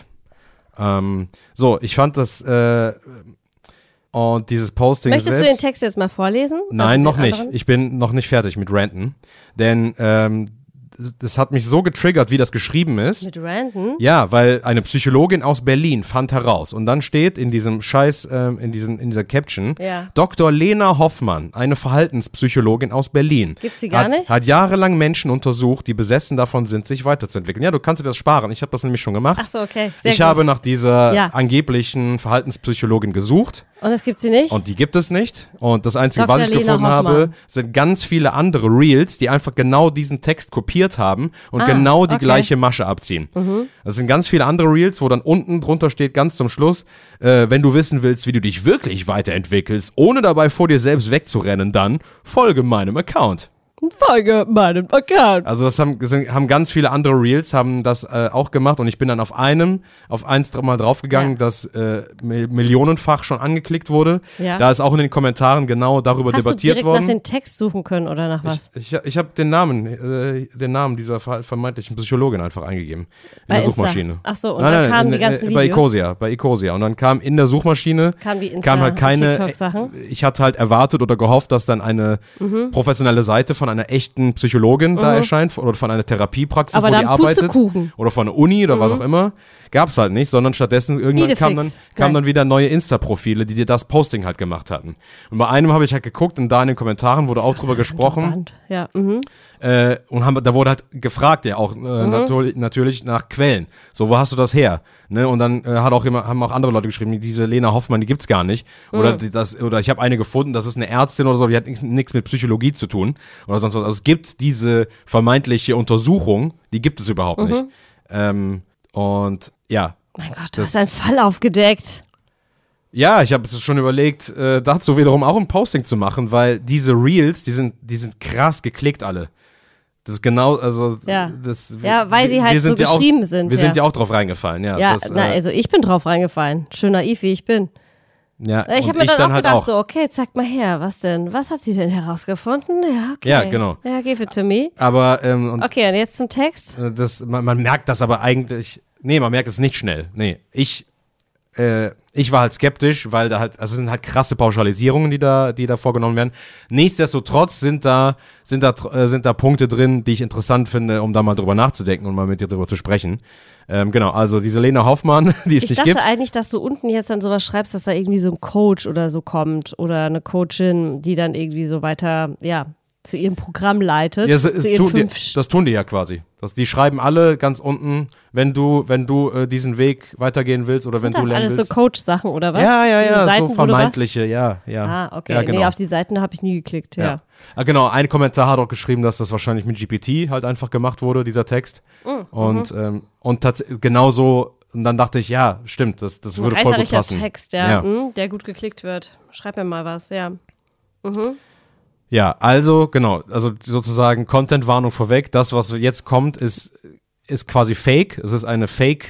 So, ich fand das und dieses Posting Möchtest du den Text jetzt mal vorlesen? Nein, noch nicht. Ich bin noch nicht fertig mit Ranten, denn das hat mich so getriggert, wie das geschrieben ist. Mit Random? Ja, weil eine Psychologin aus Berlin fand heraus. Und dann steht in diesem in dieser Caption, Dr. Lena Hoffmann, eine Verhaltenspsychologin aus Berlin. Gibt's die gar nicht? Hat jahrelang Menschen untersucht, die besessen davon sind, sich weiterzuentwickeln. Ja, du kannst dir das sparen. Ich habe das nämlich schon gemacht. Ach so, okay. Sehr gut. Ich habe nach dieser angeblichen Verhaltenspsychologin gesucht. Und es gibt sie nicht? Und die gibt es nicht. Und das Einzige, was ich gefunden habe, sind ganz viele andere Reels, die einfach genau diesen Text kopiert haben und genau die gleiche Masche abziehen. Das sind ganz viele andere Reels, wo dann unten drunter steht, ganz zum Schluss, wenn du wissen willst, wie du dich wirklich weiterentwickelst, ohne dabei vor dir selbst wegzurennen, dann folge meinem Account. Folge meinem Account. Also das haben ganz viele andere Reels haben das auch gemacht und ich bin dann auf eins mal draufgegangen, das millionenfach schon angeklickt wurde. Ja. Da ist auch in den Kommentaren genau darüber debattiert worden. Hast du direkt nach dem Text suchen können oder nach was? Ich habe den Namen dieser vermeintlichen Psychologin einfach eingegeben in der Suchmaschine. Ach so, und dann kamen die ganzen Videos? Bei Ecosia. Und dann kam in der Suchmaschine kam halt keine TikTok-Sachen. Ich hatte halt erwartet oder gehofft, dass dann eine professionelle Seite von einer echten Psychologin da erscheint oder von einer Therapiepraxis, wo die arbeitet oder von einer Uni oder was auch immer. Gab's halt nicht, sondern stattdessen irgendwann kamen dann wieder neue Insta-Profile, die dir das Posting halt gemacht hatten. Und bei einem habe ich halt geguckt und da in den Kommentaren wurde auch drüber gesprochen. Ja. Und da wurde halt gefragt, ja auch natürlich nach Quellen. So, wo hast du das her? Ne? Und dann haben auch andere Leute geschrieben, diese Lena Hoffmann, die gibt's gar nicht. Oder ich habe eine gefunden, das ist eine Ärztin oder so, die hat nichts mit Psychologie zu tun. Oder oder sonst was. Also es gibt diese vermeintliche Untersuchung, die gibt es überhaupt nicht. Und ja. Mein Gott, du hast einen Fall aufgedeckt. Ja, ich habe es schon überlegt, dazu wiederum auch ein Posting zu machen, weil diese Reels, die sind krass geklickt alle. Das ist genau, also weil sie halt so geschrieben sind. Wir sind ja auch drauf reingefallen, ja. Ja, also ich bin drauf reingefallen. Schön naiv, wie ich bin. Ja, ich habe mir dann auch gedacht, so, okay, zeig mal her, was denn? Was hat sie denn herausgefunden? Ja, okay. Ja, genau. Ja, give it to me. Aber, okay, und jetzt zum Text? Man merkt das aber eigentlich, man merkt es nicht schnell. Nee, ich war halt skeptisch, weil da halt, also es sind halt krasse Pauschalisierungen, die da vorgenommen werden. Nichtsdestotrotz sind da Punkte drin, die ich interessant finde, um da mal drüber nachzudenken und mal mit dir drüber zu sprechen. Genau, also diese Lena Hoffmann, die es nicht gibt. Ich dachte eigentlich, dass du unten jetzt dann sowas schreibst, dass da irgendwie so ein Coach oder so kommt oder eine Coachin, die dann irgendwie so weiter, zu ihrem Programm leitet. Ja, das tun die ja quasi. Die schreiben alle ganz unten, wenn du diesen Weg weitergehen willst oder wenn du lernen willst. Sind das alles so Coach-Sachen oder was? Ja, Seiten, so vermeintliche, ja. Ah, okay. Ja, genau. Nee, auf die Seiten habe ich nie geklickt, ja. Genau, ein Kommentar hat auch geschrieben, dass das wahrscheinlich mit GPT halt einfach gemacht wurde, dieser Text. Und genauso, und dann dachte ich, ja, stimmt, das würde voll gut passen. Text, der gut geklickt wird. Schreib mir mal was, ja. Ja, also sozusagen Content-Warnung vorweg. Das, was jetzt kommt, ist quasi Fake. Es ist eine Fake,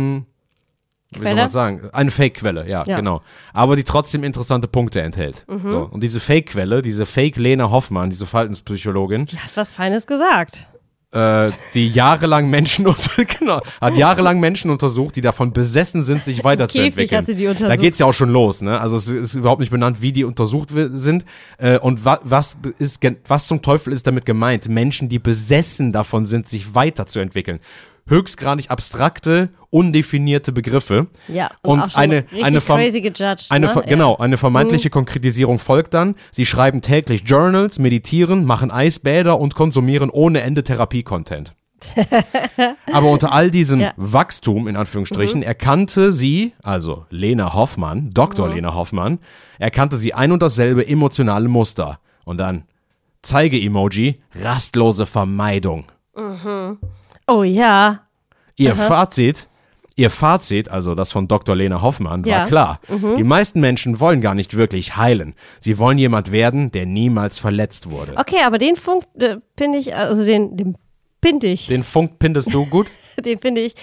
wie soll man sagen? Eine Fake-Quelle, ja, genau. Aber die trotzdem interessante Punkte enthält. So. Und diese Fake-Quelle, diese Fake-Lena Hoffmann, diese Verhaltenspsychologin. Die hat was Feines gesagt. Die jahrelang Menschen untersucht, die davon besessen sind, sich weiterzuentwickeln. Hat sie die untersucht. Da geht's ja auch schon los, ne? Also es ist überhaupt nicht benannt, wie die untersucht sind. Und was zum Teufel ist damit gemeint? Menschen, die besessen davon sind, sich weiterzuentwickeln. Höchstgradig abstrakte, undefinierte Begriffe. Ja, und auch schon crazy gejudged. Genau, eine vermeintliche Konkretisierung folgt dann. Sie schreiben täglich Journals, meditieren, machen Eisbäder und konsumieren ohne Ende Therapie-Content. Aber unter all diesem Wachstum, in Anführungsstrichen, erkannte sie, also Lena Hoffmann, Dr. Lena Hoffmann, erkannte sie ein und dasselbe emotionale Muster. Und dann Zeige-Emoji, rastlose Vermeidung. Oh ja. Ihr Fazit, also das von Dr. Lena Hoffmann, war klar. Die meisten Menschen wollen gar nicht wirklich heilen. Sie wollen jemand werden, der niemals verletzt wurde. Okay, aber den Funk finde ich, also den finde ich. Den Funk pindest du gut? Den finde ich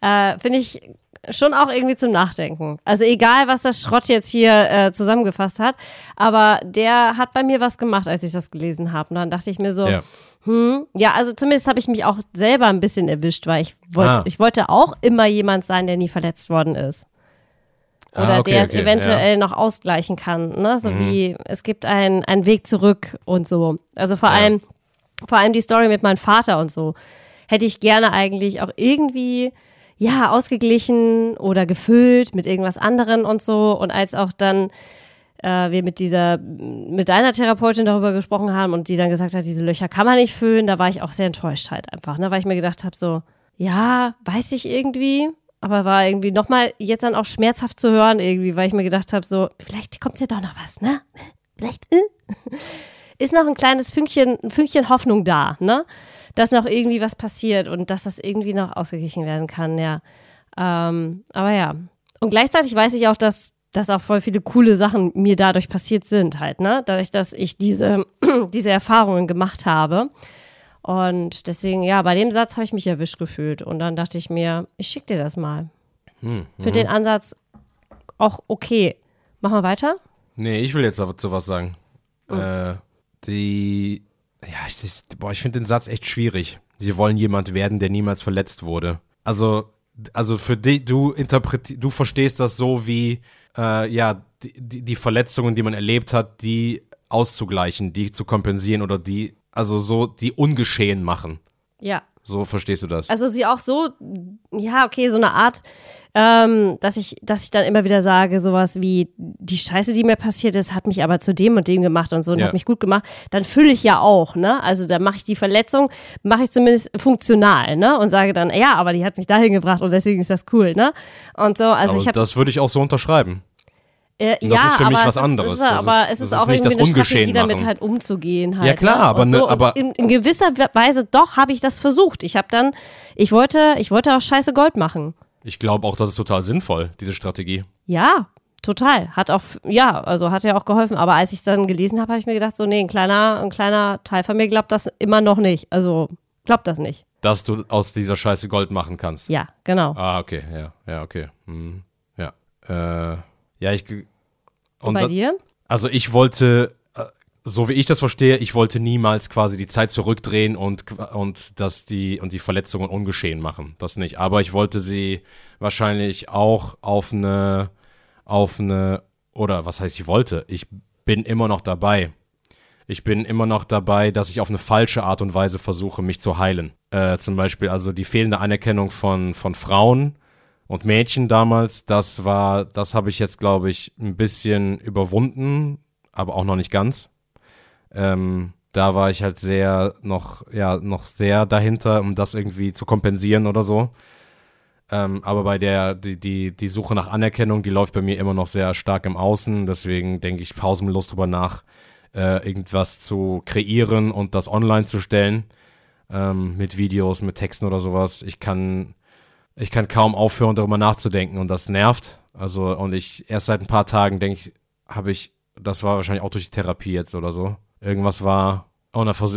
schon auch irgendwie zum Nachdenken. Also egal, was das Schrott jetzt hier zusammengefasst hat, aber der hat bei mir was gemacht, als ich das gelesen habe. Und dann dachte ich mir so, also zumindest habe ich mich auch selber ein bisschen erwischt, weil ich wollte auch immer jemand sein, der nie verletzt worden ist. Oder der es eventuell noch ausgleichen kann. Ne? So wie, es gibt einen Weg zurück und so. Also vor allem die Story mit meinem Vater und so. Hätte ich gerne eigentlich auch irgendwie ausgeglichen oder gefüllt mit irgendwas anderem und so. Und als auch dann wir mit deiner Therapeutin darüber gesprochen haben und die dann gesagt hat, diese Löcher kann man nicht füllen, da war ich auch sehr enttäuscht halt einfach, ne? Weil ich mir gedacht habe so, weiß ich irgendwie, aber war irgendwie nochmal jetzt dann auch schmerzhaft zu hören irgendwie, weil ich mir gedacht habe so, vielleicht kommt ja doch noch was, ne? Vielleicht ist noch ein kleines Fünkchen Hoffnung da, ne? Dass noch irgendwie was passiert und dass das irgendwie noch ausgeglichen werden kann, ja. Aber ja. Und gleichzeitig weiß ich auch, dass auch voll viele coole Sachen mir dadurch passiert sind halt, ne? Dadurch, dass ich diese Erfahrungen gemacht habe. Und deswegen, bei dem Satz habe ich mich erwischt gefühlt. Und dann dachte ich mir, ich schicke dir das mal. Für den Ansatz auch okay. Machen wir weiter? Nee, ich will jetzt aber zu was sagen. Ich finde den Satz echt schwierig. Sie wollen jemand werden, der niemals verletzt wurde. Also für dich, du verstehst das so wie, die Verletzungen, die man erlebt hat, die auszugleichen, die zu kompensieren oder die ungeschehen machen. Ja. So verstehst du das? Also sie auch so, so eine Art, dass ich dann immer wieder sage, sowas wie, die Scheiße, die mir passiert ist, hat mich aber zu dem und dem gemacht und so und hat mich gut gemacht. Dann fülle ich ja auch, ne? Also dann mache ich die Verletzung, zumindest funktional, ne? Und sage dann, aber die hat mich dahin gebracht und deswegen ist das cool, ne? Und so, also aber das würde ich auch so unterschreiben. Das ist für mich was anderes. Aber es ist auch nicht irgendwie das eine Strategie, damit machen. halt umzugehen. Halt, Ja klar, ne? aber in gewisser Weise doch habe ich das versucht. Ich wollte auch scheiße Gold machen. Ich glaube auch, das ist total sinnvoll, diese Strategie. Ja, total. Hat ja auch geholfen. Aber als ich es dann gelesen habe, habe ich mir gedacht, so nee, ein kleiner Teil von mir glaubt das immer noch nicht. Also glaubt das nicht. Dass du aus dieser Scheiße Gold machen kannst. Ja, genau. Ah, okay, ja, okay. Ja. Ja, Und bei dir? Also ich wollte, so wie ich das verstehe, ich wollte niemals quasi die Zeit zurückdrehen und die Verletzungen ungeschehen machen. Das nicht. Aber ich wollte sie wahrscheinlich auch oder was heißt ich wollte? Ich bin immer noch dabei. Ich bin immer noch dabei, dass ich auf eine falsche Art und Weise versuche, mich zu heilen. Zum Beispiel also die fehlende Anerkennung von Frauen und Mädchen damals, das habe ich jetzt, glaube ich, ein bisschen überwunden, aber auch noch nicht ganz. Da war ich halt noch sehr dahinter, um das irgendwie zu kompensieren oder so. Aber bei die Suche nach Anerkennung, die läuft bei mir immer noch sehr stark im Außen. Deswegen denke ich pausenlos drüber nach, irgendwas zu kreieren und das online zu stellen. Mit Videos, mit Texten oder sowas. Ich kann kaum aufhören, darüber nachzudenken und das nervt. Also, und erst seit ein paar Tagen denke ich, das war wahrscheinlich auch durch die Therapie jetzt oder so. Irgendwas war, und dann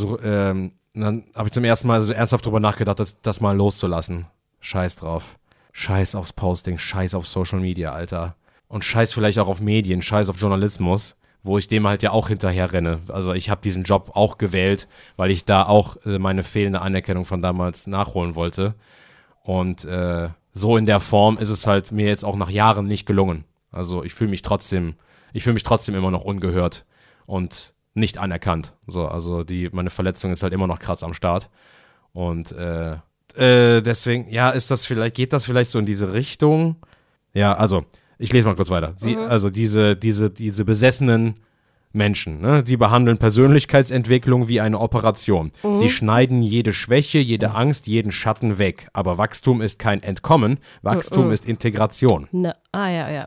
dann habe ich zum ersten Mal so ernsthaft drüber nachgedacht, das mal loszulassen. Scheiß drauf. Scheiß aufs Posting, scheiß auf Social Media, Alter. Und scheiß vielleicht auch auf Medien, scheiß auf Journalismus, wo ich dem halt ja auch hinterher renne. Also ich habe diesen Job auch gewählt, weil ich da auch meine fehlende Anerkennung von damals nachholen wollte. Und so in der Form ist es halt mir jetzt auch nach Jahren nicht gelungen. Also ich fühle mich trotzdem immer noch ungehört und nicht anerkannt. So, also meine Verletzung ist halt immer noch krass am Start. Und deswegen, ja, geht das vielleicht so in diese Richtung? Ja, also, ich lese mal kurz weiter. Also diese besessenen Menschen, ne, die behandeln Persönlichkeitsentwicklung wie eine Operation. Sie schneiden jede Schwäche, jede Angst, jeden Schatten weg. Aber Wachstum ist kein Entkommen, Wachstum ist Integration. Ja.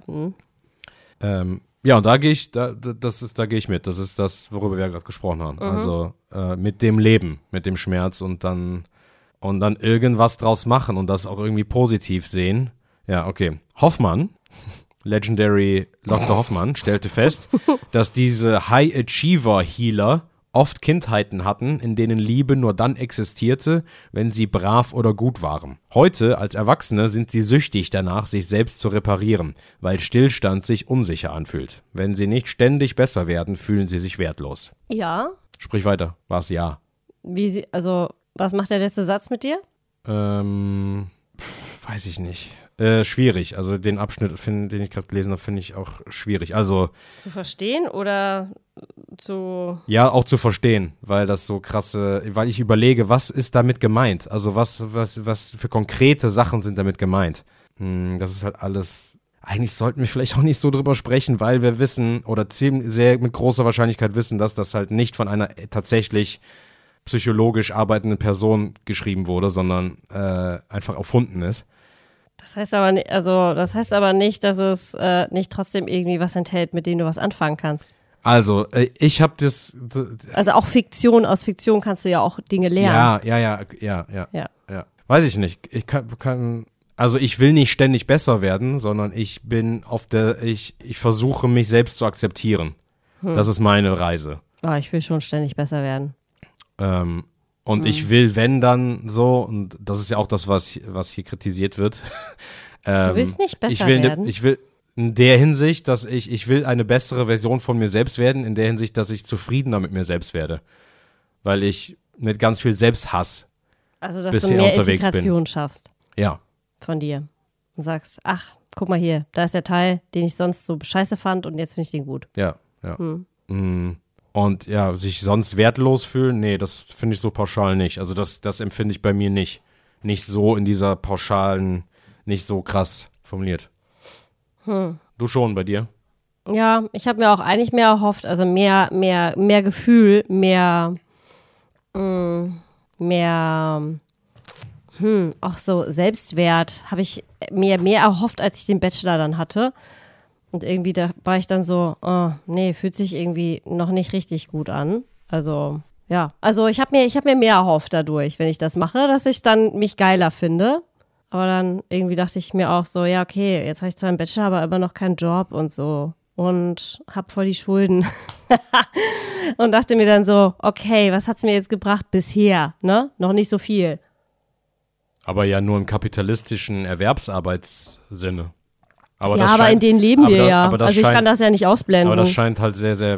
Ja, und da gehe ich mit. Das ist das, worüber wir gerade gesprochen haben. Also mit dem Leben, mit dem Schmerz und dann irgendwas draus machen und das auch irgendwie positiv sehen. Ja, okay. Hoffmann, Legendary Dr. Hoffmann, stellte fest, dass diese High-Achiever-Healer oft Kindheiten hatten, in denen Liebe nur dann existierte, wenn sie brav oder gut waren. Heute, als Erwachsene, sind sie süchtig danach, sich selbst zu reparieren, weil Stillstand sich unsicher anfühlt. Wenn sie nicht ständig besser werden, fühlen sie sich wertlos. Ja. Sprich weiter. Was ja? Was macht der letzte Satz mit dir? Weiß ich nicht. Schwierig. Also den Abschnitt, den ich gerade gelesen habe, finde ich auch schwierig. Also zu verstehen oder zu... Ja, auch zu verstehen, weil weil ich überlege, was ist damit gemeint? Also was für konkrete Sachen sind damit gemeint? Das ist halt alles... Eigentlich sollten wir vielleicht auch nicht so drüber sprechen, weil wir wissen oder sehr mit großer Wahrscheinlichkeit wissen, dass das halt nicht von einer tatsächlich psychologisch arbeitenden Person geschrieben wurde, sondern einfach erfunden ist. Das heißt aber nicht, dass es nicht trotzdem irgendwie was enthält, mit dem du was anfangen kannst. Also, ich habe das... Also auch Fiktion, aus Fiktion kannst du ja auch Dinge lernen. Ja. Weiß ich nicht. Ich also ich will nicht ständig besser werden, sondern ich versuche mich selbst zu akzeptieren. Das ist meine Reise. Ich will schon ständig besser werden. Und ich will, wenn dann so, und das ist ja auch das, was hier kritisiert wird. Du willst nicht besser werden? Ich will in der Hinsicht, dass ich will eine bessere Version von mir selbst werden, in der Hinsicht, dass ich zufriedener mit mir selbst werde. Weil ich mit ganz viel Selbsthass dass du mehr Integration schaffst. Ja. Von dir. Und sagst, ach, guck mal hier, da ist der Teil, den ich sonst so scheiße fand und jetzt finde ich den gut. Ja. Und ja, sich sonst wertlos fühlen, nee, das finde ich so pauschal nicht. Also das empfinde ich bei mir nicht. Nicht so in dieser pauschalen, nicht so krass formuliert. Du schon, bei dir? Ja, ich habe mir auch eigentlich mehr erhofft, also mehr Gefühl, auch so Selbstwert habe ich mir mehr erhofft, als ich den Bachelor dann hatte. Und irgendwie da war ich dann so, oh, nee, fühlt sich irgendwie noch nicht richtig gut an. Also, ja. Also ich hab mir mehr erhofft dadurch, wenn ich das mache, dass ich dann mich geiler finde. Aber dann irgendwie dachte ich mir auch so, ja, okay, jetzt habe ich zwar einen Bachelor, aber immer noch keinen Job und so. Und hab voll die Schulden. Und dachte mir dann so, okay, was hat's mir jetzt gebracht bisher, ne? Noch nicht so viel. Aber ja nur im kapitalistischen Erwerbsarbeitssinne. Aber ja, aber in denen leben wir ja. Also ich kann das ja nicht ausblenden. Aber das scheint halt sehr, sehr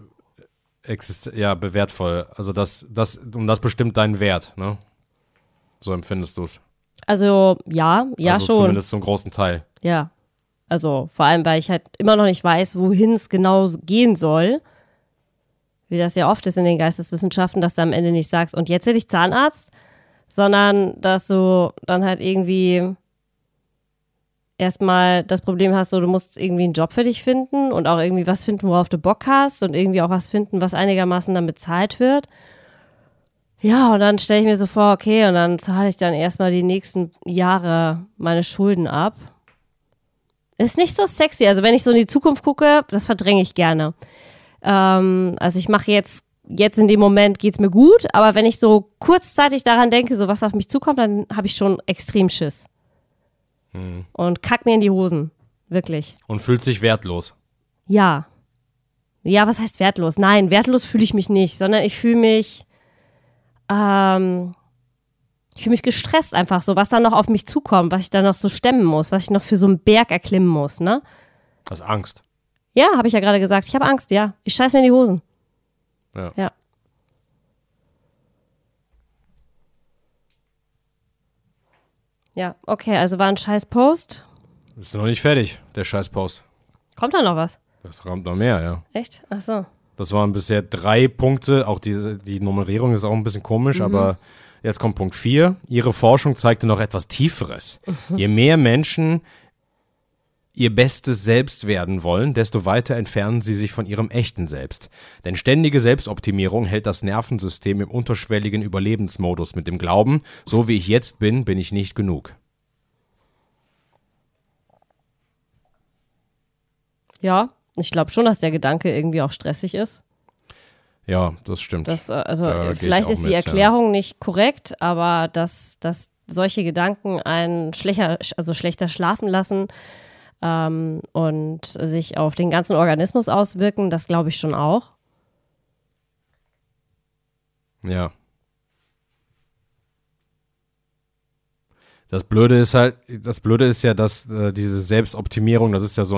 wertvoll. Also das bestimmt deinen Wert, ne? So empfindest du es. Also ja also schon. Zumindest zum großen Teil. Ja. Also vor allem, weil ich halt immer noch nicht weiß, wohin es genau gehen soll. Wie das ja oft ist in den Geisteswissenschaften, dass du am Ende nicht sagst, und jetzt werde ich Zahnarzt, sondern dass du dann halt irgendwie erstmal das Problem hast, so du musst irgendwie einen Job für dich finden und auch irgendwie was finden, worauf du Bock hast und irgendwie auch was finden, was einigermaßen dann bezahlt wird. Ja, und dann stelle ich mir so vor, okay, und dann zahle ich dann erstmal die nächsten Jahre meine Schulden ab. Ist nicht so sexy. Also wenn ich so in die Zukunft gucke, das verdränge ich gerne. Also ich mache jetzt in dem Moment geht's mir gut, aber wenn ich so kurzzeitig daran denke, so was auf mich zukommt, dann habe ich schon extrem Schiss. Und kack mir in die Hosen. Wirklich. Und fühlt sich wertlos. Ja. Ja, was heißt wertlos? Nein, wertlos fühle ich mich nicht, sondern ich fühle mich gestresst einfach so, was dann noch auf mich zukommt, was ich dann noch so stemmen muss, was ich noch für so einen Berg erklimmen muss, ne? Du hast Angst. Ja, habe ich ja gerade gesagt. Ich habe Angst, ja. Ich scheiß mir in die Hosen. Ja. Ja, okay, also war ein Scheiß-Post. Bist du noch nicht fertig, der Scheiß-Post. Kommt da noch was? Das kommt noch mehr, ja. Echt? Ach so. Das waren bisher 3 Punkte. Auch die Nummerierung ist auch ein bisschen komisch, aber jetzt kommt Punkt 4. Ihre Forschung zeigte noch etwas Tieferes. Je mehr Menschen ihr bestes Selbst werden wollen, desto weiter entfernen sie sich von ihrem echten Selbst. Denn ständige Selbstoptimierung hält das Nervensystem im unterschwelligen Überlebensmodus mit dem Glauben, so wie ich jetzt bin, bin ich nicht genug. Ja, ich glaube schon, dass der Gedanke irgendwie auch stressig ist. Ja, das stimmt. Vielleicht ist die Erklärung nicht korrekt, aber dass solche Gedanken einen schlechter schlafen lassen, und sich auf den ganzen Organismus auswirken, das glaube ich schon auch. Ja. Das Blöde ist ja, dass diese Selbstoptimierung, das ist ja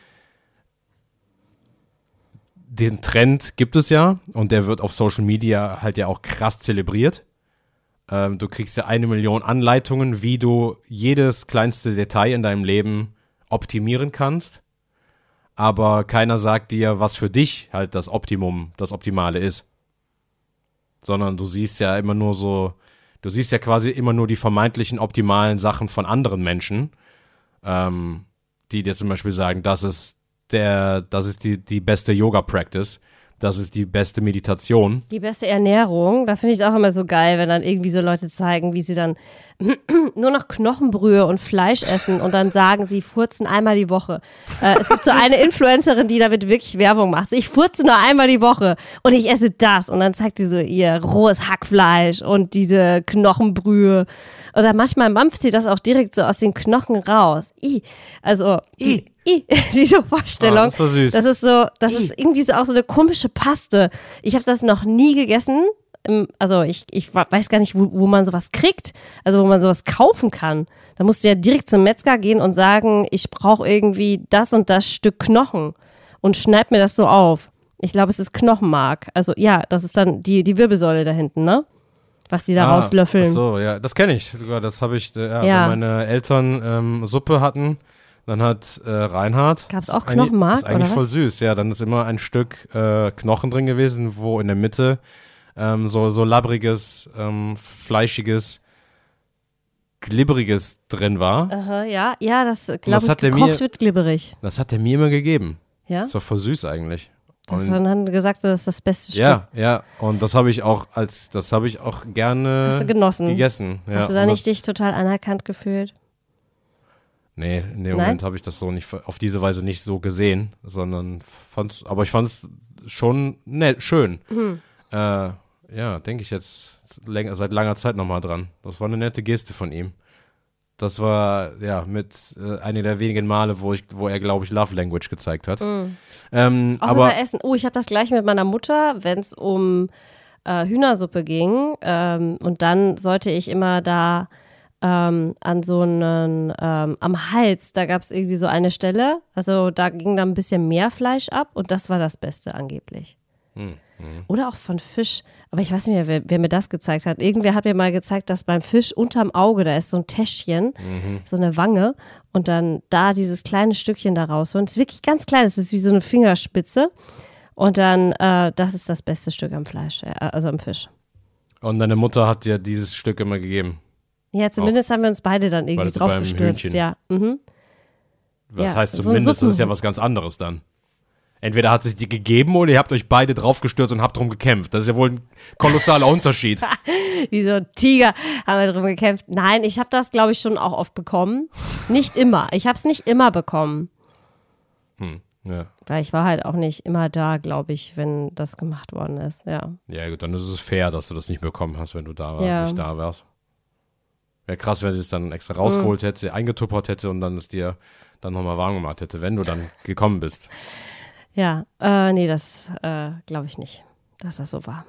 den Trend gibt es ja und der wird auf Social Media halt ja auch krass zelebriert. Du kriegst ja 1 Million Anleitungen, wie du jedes kleinste Detail in deinem Leben optimieren kannst, aber keiner sagt dir, was für dich halt das Optimale ist. Sondern du siehst ja quasi immer nur die vermeintlichen optimalen Sachen von anderen Menschen, die dir zum Beispiel sagen, das ist die beste Yoga-Practice, das ist die beste Meditation. Die beste Ernährung, da finde ich es auch immer so geil, wenn dann irgendwie so Leute zeigen, wie sie dann nur noch Knochenbrühe und Fleisch essen und dann sagen, sie furzen einmal die Woche. Es gibt so eine Influencerin, die damit wirklich Werbung macht. Ich furze nur einmal die Woche und ich esse das. Und dann zeigt sie so ihr rohes Hackfleisch und diese Knochenbrühe. Oder manchmal mampft sie das auch direkt so aus den Knochen raus. Diese Vorstellung. Das war süß. Das ist irgendwie so auch so eine komische Paste. Ich habe das noch nie gegessen. Also ich weiß gar nicht, wo man sowas kriegt, also wo man sowas kaufen kann. Da musst du ja direkt zum Metzger gehen und sagen, ich brauche irgendwie das und das Stück Knochen und schneid mir das so auf. Ich glaube, es ist Knochenmark. Also ja, das ist dann die Wirbelsäule da hinten, ne? Was die da rauslöffeln. Ach so, ja, das kenne ich. Das habe ich, wenn meine Eltern Suppe hatten, dann hat Reinhard. Gab es auch Knochenmark? Das ist eigentlich oder voll was? süß, ja. Dann ist immer ein Stück Knochen drin gewesen, wo in der Mitte so labbriges, fleischiges, glibberiges drin war. Aha, ja, das glaube ich, gekocht wird glibberig. Das hat er mir immer gegeben. Ja? Das war voll süß eigentlich. Dann haben gesagt, das ist das beste Stück. Ja. Und das habe ich auch gerne Hast du genossen? gegessen. Ja. Hast du da nicht dich total anerkannt gefühlt? Nee, in dem Moment habe ich das so nicht, auf diese Weise nicht so gesehen, sondern aber ich fand es schon nett, schön. Ja, denke ich jetzt seit langer Zeit nochmal dran. Das war eine nette Geste von ihm. Das war, ja, mit einer der wenigen Male, wo er, glaube ich, Love Language gezeigt hat. Auch aber über Essen. Oh, ich habe das gleich mit meiner Mutter, wenn es um Hühnersuppe ging. Und dann sollte ich immer da an so einen, am Hals, da gab es irgendwie so eine Stelle. Also da ging dann ein bisschen mehr Fleisch ab und das war das Beste angeblich. Oder auch von Fisch. Aber ich weiß nicht mehr, wer mir das gezeigt hat. Irgendwer hat mir mal gezeigt, dass beim Fisch unterm Auge, da ist so ein Täschchen, so eine Wange und dann da dieses kleine Stückchen da rausholen. Es ist wirklich ganz klein, es ist wie so eine Fingerspitze. Und dann, das ist das beste Stück am Fleisch, also am Fisch. Und deine Mutter hat dir dieses Stück immer gegeben? Ja, zumindest haben wir uns beide dann irgendwie drauf gestürzt. Ja. Was heißt zumindest, das ist ja was ganz anderes dann. Entweder hat sich die gegeben oder ihr habt euch beide draufgestürzt und habt drum gekämpft. Das ist ja wohl ein kolossaler Unterschied. Wie so ein Tiger haben wir drum gekämpft. Nein, ich habe das, glaube ich, schon auch oft bekommen. Nicht immer. Ich habe es nicht immer bekommen. Ja. Weil ich war halt auch nicht immer da, glaube ich, wenn das gemacht worden ist. Ja. Ja, gut, dann ist es fair, dass du das nicht bekommen hast, wenn du nicht da warst. Wäre krass, wenn sie es dann extra rausgeholt hätte, eingetuppert hätte und dann es dir dann nochmal warm gemacht hätte, wenn du dann gekommen bist. Ja, nee, das glaube ich nicht, dass das so war.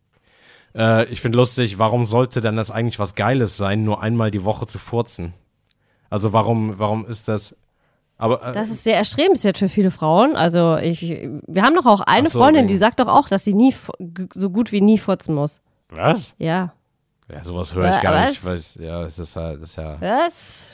Ich finde lustig, warum sollte denn das eigentlich was Geiles sein, nur einmal die Woche zu furzen? Also warum ist das? Aber das ist sehr erstrebenswert für viele Frauen. Also wir haben doch auch eine Freundin, die sagt doch auch, dass sie nie so gut wie nie furzen muss. Was? Ja. Ja, sowas höre ich gar nicht. Weil, ja, das ist ja. Was?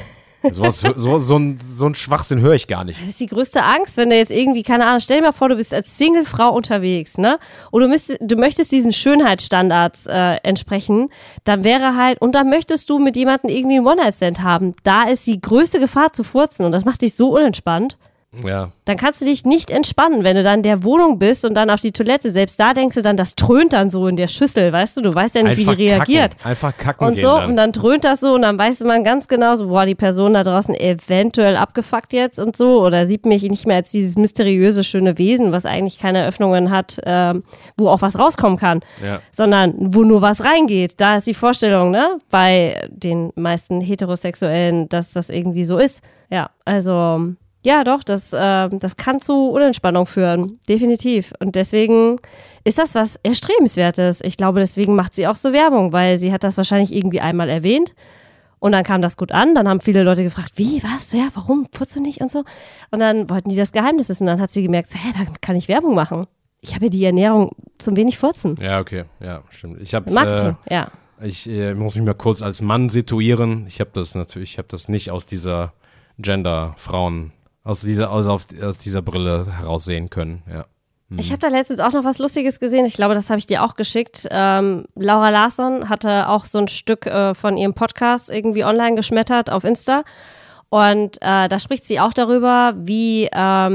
So ein Schwachsinn höre ich gar nicht. Das ist die größte Angst, wenn du jetzt irgendwie, keine Ahnung, stell dir mal vor, du bist als Single-Frau unterwegs, ne? Und du möchtest diesen Schönheitsstandards entsprechen, dann wäre halt, und dann möchtest du mit jemandem irgendwie einen One-Night-Stand haben. Da ist die größte Gefahr zu furzen und das macht dich so unentspannt. Ja. Dann kannst du dich nicht entspannen, wenn du dann in der Wohnung bist und dann auf die Toilette. Selbst da denkst du dann, das dröhnt dann so in der Schüssel, weißt du? Du weißt ja nicht, einfach wie die reagiert. Einfach kacken und gehen so dann. Und dann dröhnt das so und dann weiß man ganz genau so, boah, die Person da draußen eventuell abgefuckt jetzt und so oder sieht mich nicht mehr als dieses mysteriöse, schöne Wesen, was eigentlich keine Öffnungen hat, wo auch was rauskommen kann, sondern wo nur was reingeht. Da ist die Vorstellung, ne, bei den meisten Heterosexuellen, dass das irgendwie so ist. Ja, also ja, doch, das kann zu Unentspannung führen, definitiv. Und deswegen ist das was Erstrebenswertes. Ich glaube, deswegen macht sie auch so Werbung, weil sie hat das wahrscheinlich irgendwie einmal erwähnt und dann kam das gut an. Dann haben viele Leute gefragt, wie, was, ja, warum, putzt du nicht und so. Und dann wollten die das Geheimnis wissen. Und dann hat sie gemerkt, hä, da kann ich Werbung machen. Ich habe ja die Ernährung zum wenig Furzen. Ja, okay, ja, stimmt. Marketing, ja. Ich muss mich mal kurz als Mann situieren. Ich habe das nicht aus dieser Gender-Frauen aus dieser Brille heraussehen können, ja. Ich habe da letztens auch noch was Lustiges gesehen. Ich glaube, das habe ich dir auch geschickt. Laura Larsson hatte auch so ein Stück von ihrem Podcast irgendwie online geschmettert auf Insta. Und da spricht sie auch darüber, wie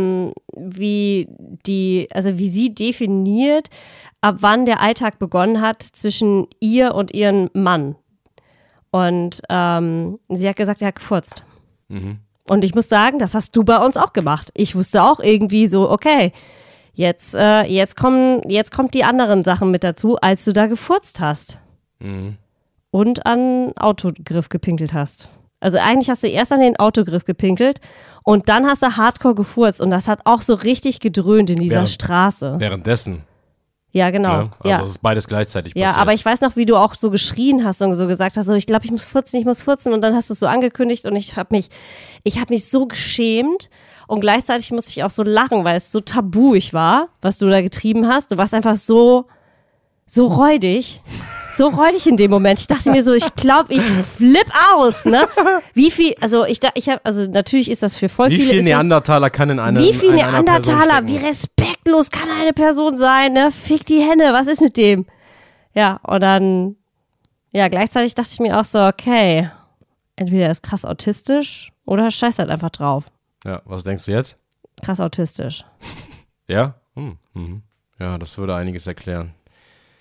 sie definiert, ab wann der Alltag begonnen hat zwischen ihr und ihrem Mann. Und sie hat gesagt, er hat gefurzt. Und ich muss sagen, das hast du bei uns auch gemacht. Ich wusste auch irgendwie so, okay, jetzt kommt die anderen Sachen mit dazu, als du da gefurzt hast. Und an Autogriff gepinkelt hast. Also eigentlich hast du erst an den Autogriff gepinkelt und dann hast du hardcore gefurzt und das hat auch so richtig gedröhnt in dieser Straße. Währenddessen. Ja, genau. Ja, also es ist beides gleichzeitig passiert. Ja, aber ich weiß noch, wie du auch so geschrien hast und so gesagt hast, so, ich glaube, ich muss furzen und dann hast du es so angekündigt und ich habe mich so geschämt und gleichzeitig musste ich auch so lachen, weil es so tabuig war, was du da getrieben hast. Du warst einfach so räudig in dem Moment. Ich dachte mir so, ich glaube, ich flipp aus, ne? Wie viel, also natürlich ist das für voll viele. Wie viel Neandertaler kann in einer Wie viel Neandertaler, wie respektlos kann eine Person sein, ne? Fick die Henne, was ist mit dem? Ja, und dann, ja, gleichzeitig dachte ich mir auch so, okay, entweder er ist krass autistisch oder er scheißt halt einfach drauf. Ja, was denkst du jetzt? Krass autistisch. Ja? Ja, das würde einiges erklären.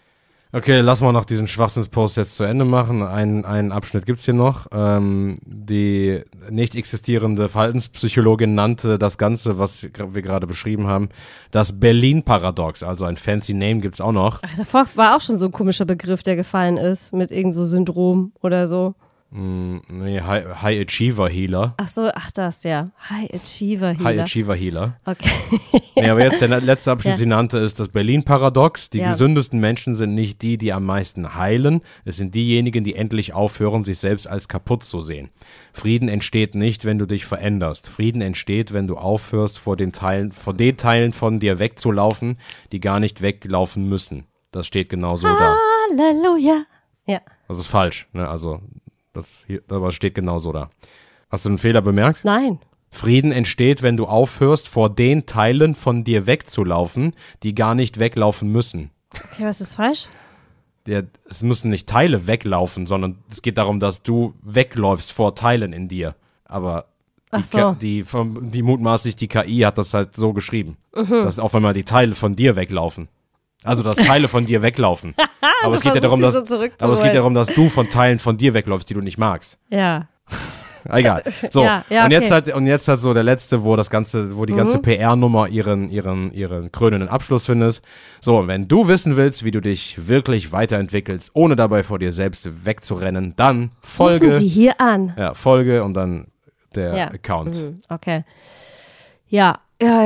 Okay, lass mal noch diesen Schwachsinnspost jetzt zu Ende machen. Einen Abschnitt gibt's hier noch. Die nicht existierende Verhaltenspsychologin nannte das Ganze, was wir gerade beschrieben haben, das Berlin-Paradox. Also ein fancy Name gibt's auch noch. Ach, davor war auch schon so ein komischer Begriff, der gefallen ist, mit irgend so Syndrom oder so. Nee, High Achiever Healer. Ach so, das, ja. High Achiever Healer. High Achiever Healer. Okay. Nee, aber jetzt der letzte Abschnitt, Ja. sie nannte, ist das Berlin-Paradox. Die Ja. gesündesten Menschen sind nicht die, die am meisten heilen. Es sind diejenigen, die endlich aufhören, sich selbst als kaputt zu sehen. Frieden entsteht nicht, wenn du dich veränderst. Frieden entsteht, wenn du aufhörst, vor den Teilen von dir wegzulaufen, die gar nicht weglaufen müssen. Das steht genau so da. Halleluja. Ja. Das ist falsch, ne? Also, aber es steht genau so da. Hast du einen Fehler bemerkt? Nein. Frieden entsteht, wenn du aufhörst, vor den Teilen von dir wegzulaufen, die gar nicht weglaufen müssen. Okay, was ist falsch? Es müssen nicht Teile weglaufen, sondern es geht darum, dass du wegläufst vor Teilen in dir. Aber Ach so. die mutmaßlich die KI hat das halt so geschrieben, dass auf einmal die Teile von dir weglaufen. Also, dass Teile von dir weglaufen. Aber es geht ja darum, dass du von Teilen von dir wegläufst, die du nicht magst. Ja. Egal. So, Ja, und okay. jetzt halt so der letzte, wo die ganze PR-Nummer ihren krönenden Abschluss findet. So, wenn du wissen willst, wie du dich wirklich weiterentwickelst, ohne dabei vor dir selbst wegzurennen, dann folge. Rufen Sie hier an. Ja, folge und dann der Ja. Account. Okay. Ja.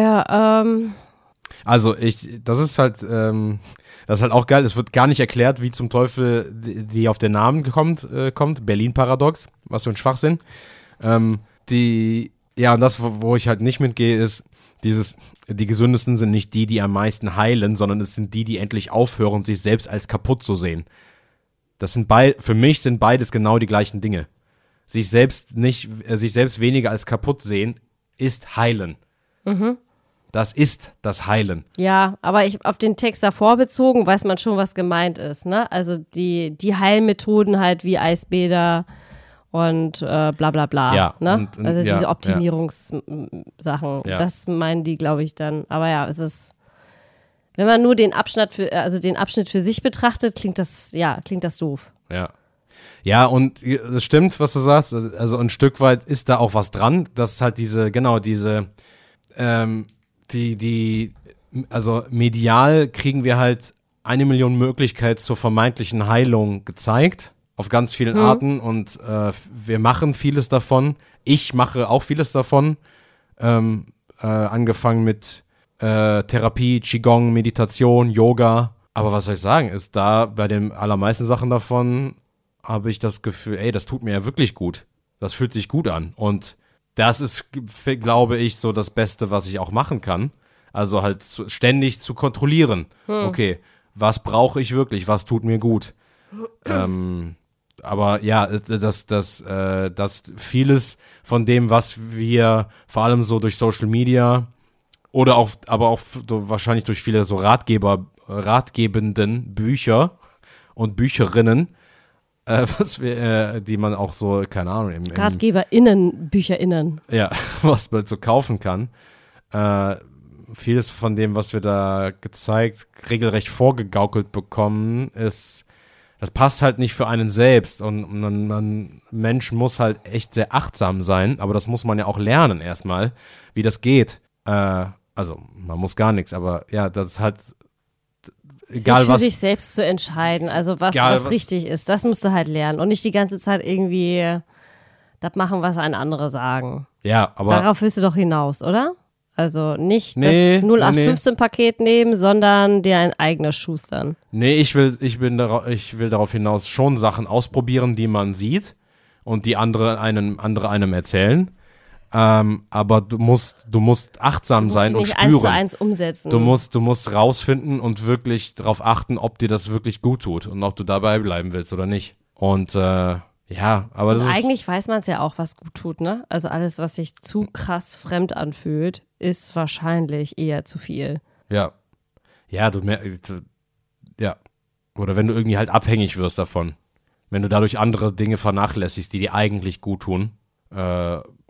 Also das ist halt auch geil. Es wird gar nicht erklärt, wie zum Teufel die auf den Namen kommt. Berlin-Paradox, was für ein Schwachsinn. Und das, wo ich halt nicht mitgehe, ist die gesündesten sind nicht die, die am meisten heilen, sondern es sind die endlich aufhören, sich selbst als kaputt zu sehen. Für mich sind beides genau die gleichen Dinge. Sich selbst weniger als kaputt sehen, ist heilen. Das ist das Heilen. Ja, aber auf den Text davor bezogen, weiß man schon, was gemeint ist, ne? Also die Heilmethoden halt wie Eisbäder und bla bla bla. Ja, ne? und Also ja, diese Optimierungssachen, Ja. das meinen die, glaube ich, dann. Aber ja, es ist, wenn man nur den Abschnitt für sich betrachtet, klingt das doof. Ja. Ja, und es stimmt, was du sagst. Also ein Stück weit ist da auch was dran, dass halt also medial kriegen wir halt 1 Million Möglichkeiten zur vermeintlichen Heilung gezeigt, auf ganz vielen Arten und wir machen vieles davon. Ich mache auch vieles davon, angefangen mit Therapie, Qigong, Meditation, Yoga. Aber was soll ich sagen, ist da bei den allermeisten Sachen davon habe ich das Gefühl, das tut mir ja wirklich gut. Das fühlt sich gut an und das ist, glaube ich, so das Beste, was ich auch machen kann. Also halt ständig zu kontrollieren. Okay, was brauche ich wirklich? Was tut mir gut? Aber ja, dass vieles von dem, was wir vor allem so durch Social Media oder auch, aber auch wahrscheinlich durch viele so ratgebenden Bücher und Bücherinnen, die man auch so, keine Ahnung, RatgeberInnen, BücherInnen. Ja, was man so kaufen kann. Vieles von dem, was wir da gezeigt, regelrecht vorgegaukelt bekommen, das passt halt nicht für einen selbst und ein Mensch muss halt echt sehr achtsam sein, aber das muss man ja auch lernen erstmal, wie das geht. Also, man muss gar nichts, aber ja, das ist halt egal sich für sich selbst zu entscheiden, also was richtig ist, das musst du halt lernen und nicht die ganze Zeit irgendwie das machen, was ein andere sagen. Ja, aber darauf willst du doch hinaus, oder? Also nicht das 0815-Paket nehmen, sondern dir ein eigenes schustern. Nee, ich will darauf hinaus schon Sachen ausprobieren, die man sieht und die andere einem erzählen. Aber du musst achtsam sein und spüren. Du musst nicht 1:1 umsetzen. Du musst rausfinden und wirklich darauf achten, ob dir das wirklich gut tut und ob du dabei bleiben willst oder nicht. Und ja, aber das ist eigentlich weiß man es ja auch, was gut tut, ne? Also alles, was sich zu krass fremd anfühlt, ist wahrscheinlich eher zu viel. Ja. Ja, ja. Oder wenn du irgendwie halt abhängig wirst davon. Wenn du dadurch andere Dinge vernachlässigst, die dir eigentlich gut tun.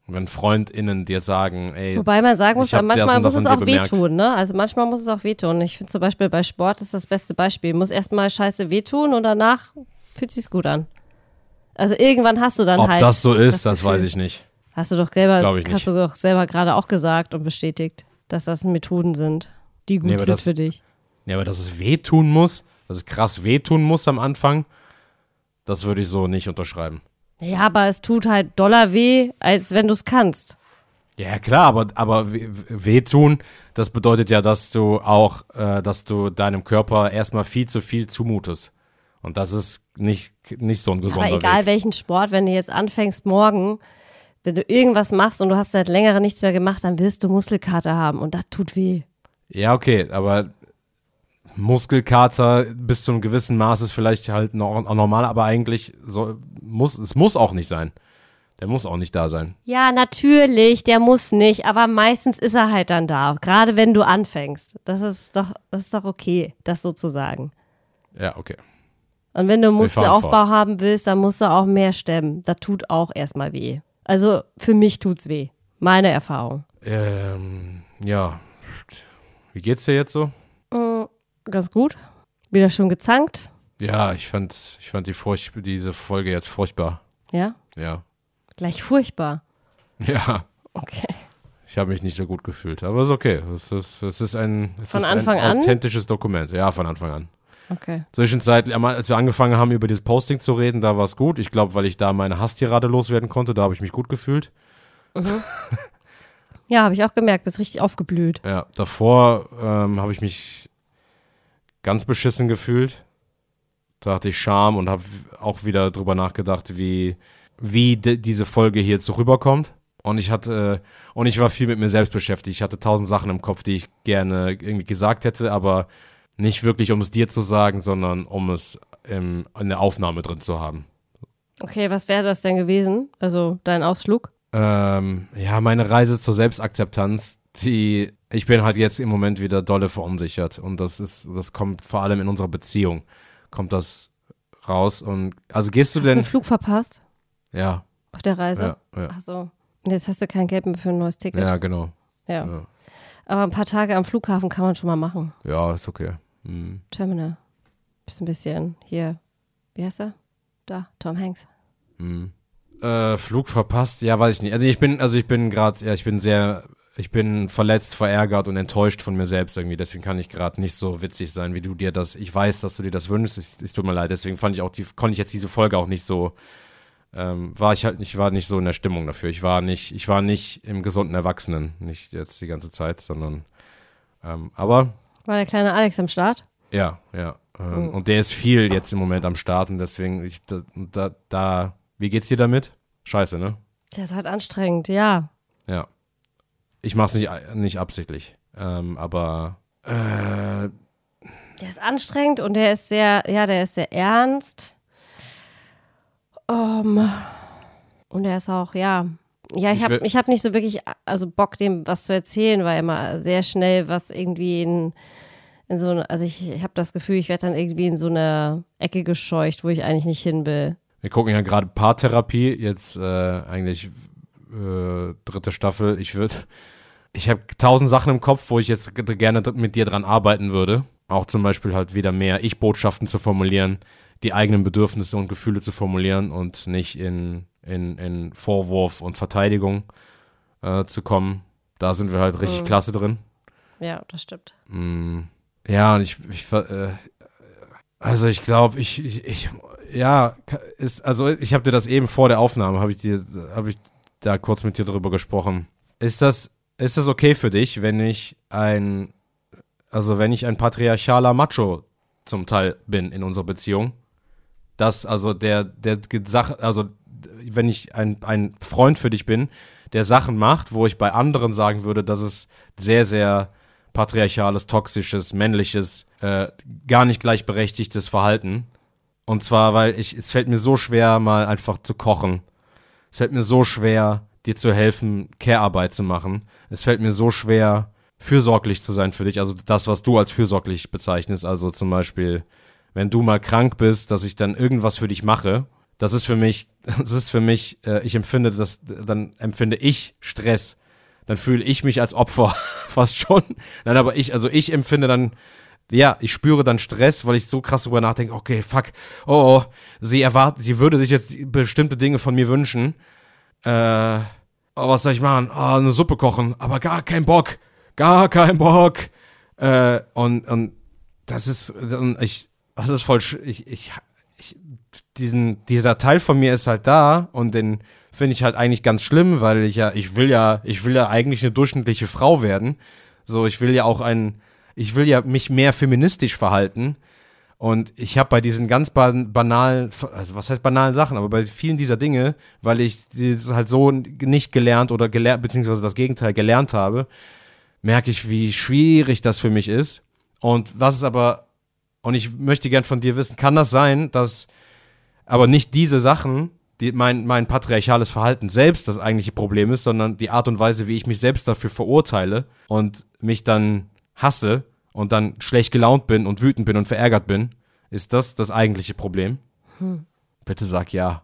Wenn FreundInnen dir sagen, ey, wobei man sagen muss, manchmal muss es auch bemerkt. wehtun, ne? Also manchmal muss es auch wehtun. Ich finde zum Beispiel bei Sport ist das beste Beispiel. Muss erstmal scheiße wehtun und danach fühlt sich's gut an. Also irgendwann hast du dann Ob halt. Ob das so ist, das Gefühl. weiß ich nicht. Hast du doch selber gerade auch gesagt und bestätigt, dass das Methoden sind, die gut sind für dich. Nee, aber dass es wehtun muss, dass es krass wehtun muss am Anfang, das würde ich so nicht unterschreiben. Ja, aber es tut halt doller weh, als wenn du es kannst. Ja, klar, aber wehtun, das bedeutet ja, dass du deinem Körper erstmal viel zu viel zumutest. Und das ist nicht so ein gesunder Weg. Aber egal welchen Sport, wenn du jetzt anfängst morgen, wenn du irgendwas machst und du hast seit längerem nichts mehr gemacht, dann wirst du Muskelkater haben und das tut weh. Ja, okay, aber Muskelkater bis zu einem gewissen Maß ist vielleicht halt normal, aber eigentlich muss auch nicht sein. Der muss auch nicht da sein. Ja, natürlich, der muss nicht, aber meistens ist er halt dann da, gerade wenn du anfängst. Das ist doch okay, das so zu sagen. Ja, okay. Und wenn du Muskelaufbau haben willst, dann musst du auch mehr stemmen. Das tut auch erstmal weh. Also für mich tut's weh. Meine Erfahrung. Ja. Wie geht's dir jetzt so? Ganz gut. Wieder schon gezankt? Ja, ich fand diese Folge jetzt furchtbar. Ja? Ja. Gleich furchtbar. Ja. Okay. Ich habe mich nicht so gut gefühlt, aber ist okay. Es ist ein authentisches Dokument. Ja, von Anfang an. Okay. Zwischenzeitlich, als wir angefangen haben, über dieses Posting zu reden, da war es gut. Ich glaube, weil ich da meine Hasstirade loswerden konnte, da habe ich mich gut gefühlt. Mhm. Ja, habe ich auch gemerkt, bist richtig aufgeblüht. Ja, davor habe ich mich ganz beschissen gefühlt. Da hatte ich Scham und habe auch wieder drüber nachgedacht, wie diese Folge hier jetzt so rüberkommt. Und ich war viel mit mir selbst beschäftigt. Ich hatte 1000 Sachen im Kopf, die ich gerne irgendwie gesagt hätte, aber nicht wirklich, um es dir zu sagen, sondern um es in der Aufnahme drin zu haben. Okay, was wäre das denn gewesen? Also dein Ausflug? Ja, meine Reise zur Selbstakzeptanz, ich bin halt jetzt im Moment wieder dolle verunsichert. Und das kommt vor allem in unserer Beziehung, kommt das raus. Und also gehst du Hast du den Flug verpasst? Ja. Auf der Reise? Ja. Ach so. Und jetzt hast du kein Geld mehr für ein neues Ticket. Ja, genau. Ja. Aber ein paar Tage am Flughafen kann man schon mal machen. Ja, ist okay. Mhm. Terminal. Bist ein bisschen hier. Wie heißt er? Da, Tom Hanks. Mhm. Flug verpasst? Ja, weiß ich nicht. Ich bin verletzt, verärgert und enttäuscht von mir selbst irgendwie. Deswegen kann ich gerade nicht so witzig sein, wie du dir das. Ich weiß, dass du dir das wünschst. Es tut mir leid. Deswegen konnte ich jetzt diese Folge auch nicht so. Ich war nicht so in der Stimmung dafür. Ich war nicht im gesunden Erwachsenen, nicht jetzt die ganze Zeit, sondern aber. War der kleine Alex am Start? Ja. Und der ist viel jetzt im Moment am Start und deswegen, wie geht's dir damit? Scheiße, ne? Der ist halt anstrengend, ja. Ja. Ich mach's nicht absichtlich, aber der ist anstrengend und der ist sehr ernst. Und er ist auch, ich hab nicht so wirklich Bock, dem was zu erzählen, weil immer sehr schnell was irgendwie in so eine, also ich habe das Gefühl, ich werde dann irgendwie in so eine Ecke gescheucht, wo ich eigentlich nicht hin will. Wir gucken ja gerade Paartherapie, jetzt eigentlich 3. Staffel. Ich habe 1000 Sachen im Kopf, wo ich jetzt gerne mit dir dran arbeiten würde. Auch zum Beispiel halt wieder mehr Ich-Botschaften zu formulieren, die eigenen Bedürfnisse und Gefühle zu formulieren und nicht in Vorwurf und Verteidigung zu kommen. Da sind wir halt richtig klasse drin. Ja, das stimmt. Ja, und ich glaube, ich habe dir das eben vor der Aufnahme, habe ich da kurz mit dir drüber gesprochen. Ist das okay für dich, wenn ich ein patriarchaler Macho zum Teil bin in unserer Beziehung? Wenn ich ein Freund für dich bin, der Sachen macht, wo ich bei anderen sagen würde, dass es sehr, sehr patriarchales, toxisches, männliches, gar nicht gleichberechtigtes Verhalten. Und zwar, weil es fällt mir so schwer, mal einfach zu kochen. Es fällt mir so schwer, dir zu helfen, Care-Arbeit zu machen. Es fällt mir so schwer, fürsorglich zu sein für dich. Also das, was du als fürsorglich bezeichnest. Also zum Beispiel, wenn du mal krank bist, dass ich dann irgendwas für dich mache, Das ist für mich, ich empfinde dann empfinde ich Stress. Dann fühle ich mich als Opfer fast schon. Nein, aber ich empfinde dann, ja, ich spüre dann Stress, weil ich so krass drüber nachdenke, okay, fuck, sie würde sich jetzt bestimmte Dinge von mir wünschen. Was soll ich machen? Eine Suppe kochen, aber gar kein Bock. Und das ist voll, dieser Teil von mir ist halt da und den finde ich halt eigentlich ganz schlimm, weil ich will ja eigentlich eine durchschnittliche Frau werden. So, ich will ja mich mehr feministisch verhalten. Und ich habe bei diesen ganz banalen, also was heißt banalen Sachen, aber bei vielen dieser Dinge, weil ich das halt so nicht gelernt, beziehungsweise das Gegenteil gelernt habe, merke ich, wie schwierig das für mich ist. Und ich möchte gern von dir wissen, kann das sein, dass aber nicht diese Sachen, mein patriarchales Verhalten selbst das eigentliche Problem ist, sondern die Art und Weise, wie ich mich selbst dafür verurteile und mich dann hasse und dann schlecht gelaunt bin und wütend bin und verärgert bin, ist das eigentliche Problem? Bitte sag ja.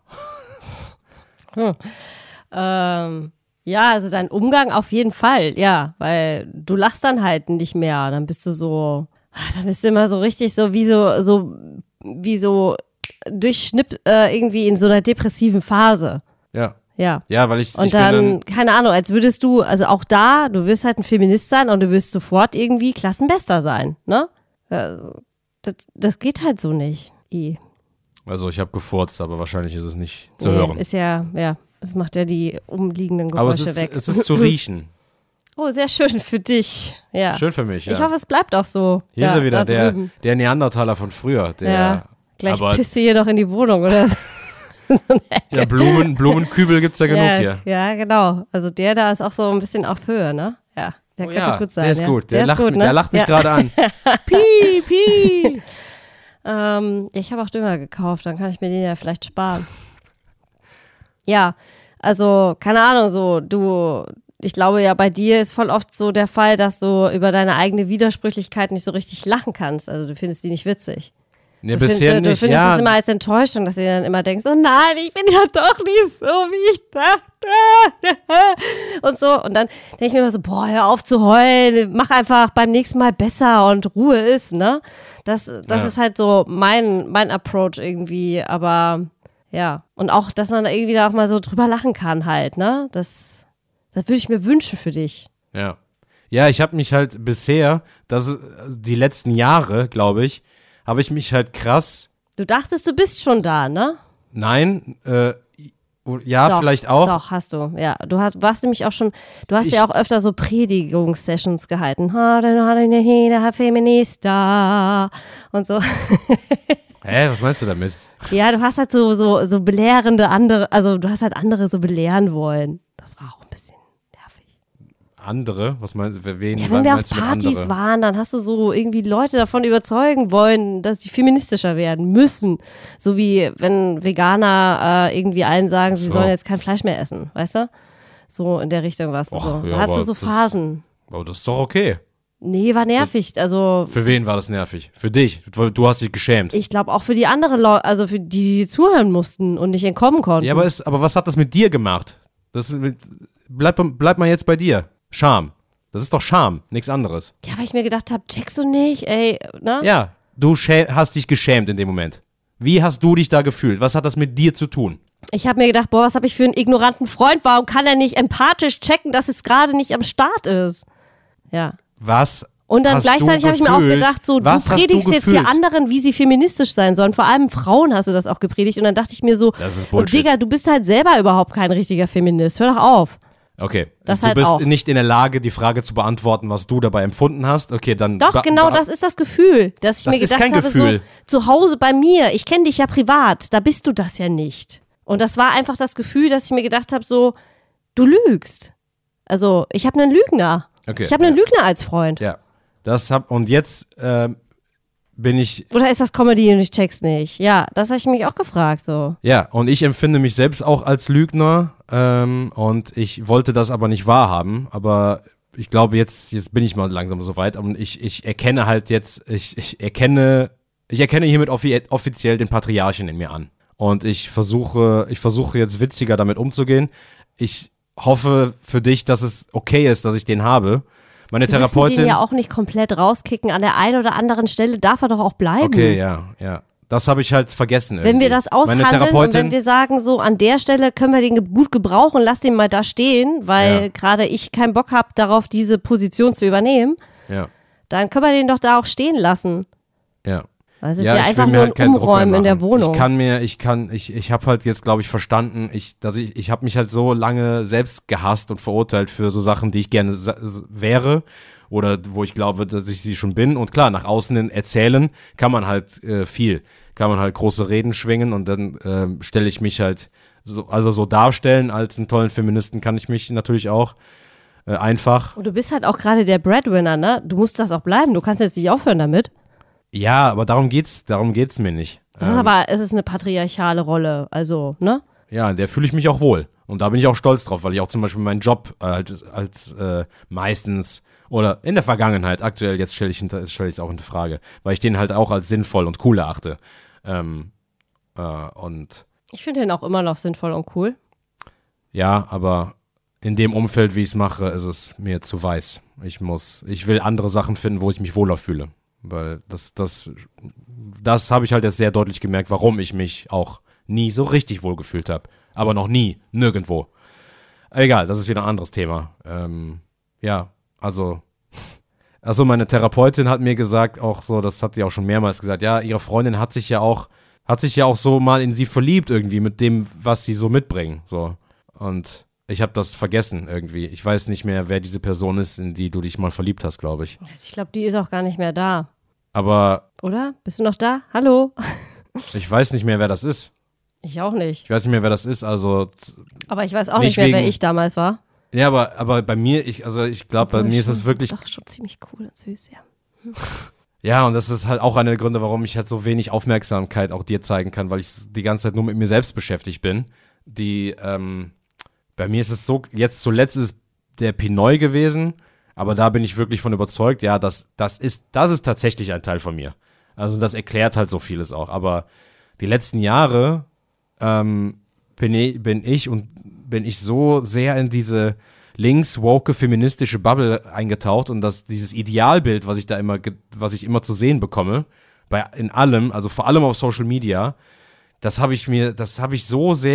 Ja, also dein Umgang auf jeden Fall, ja, weil du lachst dann halt nicht mehr, dann bist du immer so richtig so wie so durchschnipp irgendwie in so einer depressiven Phase. Ja. Ja. Ja, weil ich und dann, keine Ahnung, als würdest du, also auch du wirst halt ein Feminist sein und du wirst sofort irgendwie Klassenbester sein, ne? Das geht halt so nicht. Also ich habe gefurzt, aber wahrscheinlich ist es nicht zu hören. Ist ja, das macht ja die umliegenden Geräusche weg. Aber es ist zu riechen. Oh, sehr schön für dich. Ja. Schön für mich, ja. Ich hoffe, es bleibt auch so. Hier ist er wieder, der Neandertaler von früher. Gleich pisst du hier noch in die Wohnung, oder so. Ja, Blumenkübel gibt's ja genug hier. Ja, genau. Also der da ist auch so ein bisschen auf Höhe, ne? Ja, der könnte gut sein. Der ist gut. Der lacht mich ja. gerade an. Piep. Ich habe auch Dünger gekauft, dann kann ich mir den ja vielleicht sparen. Ja, also, keine Ahnung, ich glaube ja, bei dir ist voll oft so der Fall, dass du über deine eigene Widersprüchlichkeit nicht so richtig lachen kannst. Also du findest die nicht witzig. Nee, bisher nicht. Du findest es immer als Enttäuschung, dass du dann immer denkst, oh nein, ich bin ja doch nicht so, wie ich dachte. Und so. Und dann denke ich mir immer so, hör auf zu heulen, mach einfach beim nächsten Mal besser und Ruhe ist, ne? Das ist halt so mein Approach irgendwie, aber ja. Und auch, dass man da irgendwie da auch mal so drüber lachen kann halt, ne? Das würde ich mir wünschen für dich. Ja. Ja, ich habe mich halt bisher, die letzten Jahre, glaube ich, habe ich mich halt krass. Du dachtest, du bist schon da, ne? Nein, doch, vielleicht auch. Doch, hast du. Ja, warst nämlich auch schon, du hast ja auch öfter so Predigungssessions gehalten. Feminista und so. Hä, was meinst du damit? Ja, du hast halt so belehrende andere, also du hast halt andere so belehren wollen. Das war auch ein bisschen nervig. Andere? Was meinst du? Wen ja, wenn wir auf Partys waren, dann hast du so irgendwie Leute davon überzeugen wollen, dass sie feministischer werden müssen. So wie wenn Veganer irgendwie allen sagen, sie sollen jetzt kein Fleisch mehr essen, weißt du? So in der Richtung warst du so. Da hast du so Phasen. Aber das ist doch okay. Nee, war nervig. Also für wen war das nervig? Für dich? Du hast dich geschämt. Ich glaube auch für die anderen Leute, also für die zuhören mussten und nicht entkommen konnten. Ja, aber was hat das mit dir gemacht? Bleib mal jetzt bei dir. Scham. Das ist doch Scham, nichts anderes. Ja, weil ich mir gedacht habe, checkst du nicht, ey, ne? Ja, du hast dich geschämt in dem Moment. Wie hast du dich da gefühlt? Was hat das mit dir zu tun? Ich habe mir gedacht, was habe ich für einen ignoranten Freund? Warum kann er nicht empathisch checken, dass es gerade nicht am Start ist? Ja. Was? Und dann gleichzeitig habe ich mir auch gedacht, so, du predigst jetzt hier anderen, wie sie feministisch sein sollen. Vor allem Frauen hast du das auch gepredigt. Und dann dachte ich mir so, das ist Bullshit. Digga, du bist halt selber überhaupt kein richtiger Feminist. Hör doch auf. Okay, das du halt bist auch nicht in der Lage, die Frage zu beantworten, was du dabei empfunden hast. Okay, dann. Doch, genau, das ist das Gefühl, dass ich mir gedacht habe, so, zu Hause bei mir, ich kenne dich ja privat, da bist du das ja nicht. Und das war einfach das Gefühl, dass ich mir gedacht habe, so, du lügst. Also, ich habe einen Lügner. Okay, ich habe einen Lügner als Freund. Ja, und jetzt bin ich. Oder ist das Comedy und ich check's nicht? Ja, das habe ich mich auch gefragt, so. Ja, und ich empfinde mich selbst auch als Lügner und ich wollte das aber nicht wahrhaben, aber ich glaube, jetzt bin ich mal langsam so weit und ich erkenne halt jetzt, ich erkenne hiermit offiziell den Patriarchen in mir an. Und ich versuche jetzt witziger damit umzugehen. Ich hoffe für dich, dass es okay ist, dass ich den habe. Meine Therapeutin. Wir müssen den ja auch nicht komplett rauskicken. An der einen oder anderen Stelle darf er doch auch bleiben. Okay, ja. Das habe ich halt vergessen irgendwie. Wenn wir das aushandeln und wenn wir sagen, so an der Stelle können wir den gut gebrauchen, lass den mal da stehen, weil gerade ich keinen Bock habe, darauf diese Position zu übernehmen, dann können wir den doch da auch stehen lassen. Ja. Weil es ist ja einfach nur ein Umräumen in der Wohnung. Ich habe halt jetzt, glaube ich, verstanden, ich habe mich halt so lange selbst gehasst und verurteilt für so Sachen, die ich gerne wäre. Oder wo ich glaube, dass ich sie schon bin. Und klar, nach außen hin erzählen kann man halt viel. Kann man halt große Reden schwingen und dann stelle ich mich halt so darstellen als einen tollen Feministen kann ich mich natürlich auch einfach. Und du bist halt auch gerade der Breadwinner, ne? Du musst das auch bleiben. Du kannst jetzt nicht aufhören damit. Ja, aber darum geht's mir nicht. Es ist eine patriarchale Rolle, also, ne? Ja, in der fühle ich mich auch wohl. Und da bin ich auch stolz drauf, weil ich auch zum Beispiel meinen Job als meistens oder in der Vergangenheit, aktuell jetzt stelle ich es auch in Frage, weil ich den halt auch als sinnvoll und cool erachte. Und ich finde den auch immer noch sinnvoll und cool. Ja, aber in dem Umfeld, wie ich es mache, ist es mir zu weiß. Ich will andere Sachen finden, wo ich mich wohler fühle. Weil das habe ich halt jetzt sehr deutlich gemerkt, warum ich mich auch nie so richtig wohl gefühlt habe. Aber noch nie, nirgendwo. Egal, das ist wieder ein anderes Thema. Also meine Therapeutin hat mir gesagt, auch so, das hat sie auch schon mehrmals gesagt, ja, ihre Freundin hat sich ja auch so mal in sie verliebt irgendwie mit dem, was sie so mitbringen, so. Und ich habe das vergessen irgendwie. Ich weiß nicht mehr, wer diese Person ist, in die du dich mal verliebt hast, glaube ich. Ich glaube, die ist auch gar nicht mehr da. Aber. Oder? Bist du noch da? Hallo? Ich weiß nicht mehr, wer das ist. Ich auch nicht. Ich weiß nicht mehr, wer das ist, also. Aber ich weiß auch nicht mehr, wer ich damals war. Ja, aber bei mir, ich glaube, bei mir ist es wirklich. Doch, schon ziemlich cool und süß, ja. Ja, und das ist halt auch einer der Gründe, warum ich halt so wenig Aufmerksamkeit auch dir zeigen kann, weil ich die ganze Zeit nur mit mir selbst beschäftigt bin. Bei mir ist es so, jetzt zuletzt ist der Pinoy gewesen, aber da bin ich wirklich von überzeugt, ja, das ist tatsächlich ein Teil von mir. Also das erklärt halt so vieles auch. Aber die letzten Jahre bin ich so sehr in diese links-woke feministische Bubble eingetaucht und dieses Idealbild, was ich immer zu sehen bekomme, in allem, also vor allem auf Social Media, das ist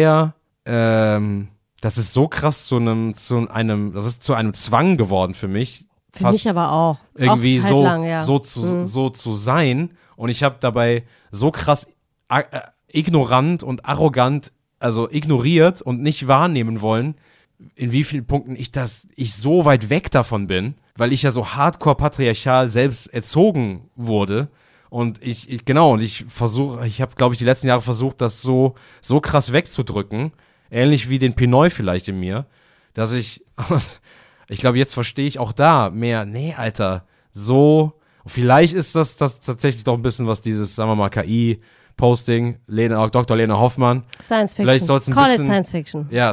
so krass zu einem Zwang geworden für mich. Für mich aber auch. Irgendwie auch zeitlang, ja. so zu sein. Und ich habe dabei so krass ignorant und arrogant, also ignoriert und nicht wahrnehmen wollen, in wie vielen Punkten ich so weit weg davon bin, weil ich ja so hardcore patriarchal selbst erzogen wurde. Und ich habe, glaube ich, die letzten Jahre versucht, das so krass wegzudrücken, ähnlich wie den Pinoy vielleicht in mir, dass ich glaube, jetzt verstehe ich auch da mehr, nee, Alter, vielleicht ist das tatsächlich doch ein bisschen was dieses, sagen wir mal, KI-Posting, Dr. Lena Hoffmann. Science Fiction. Vielleicht soll's Call it Science Fiction. Ja,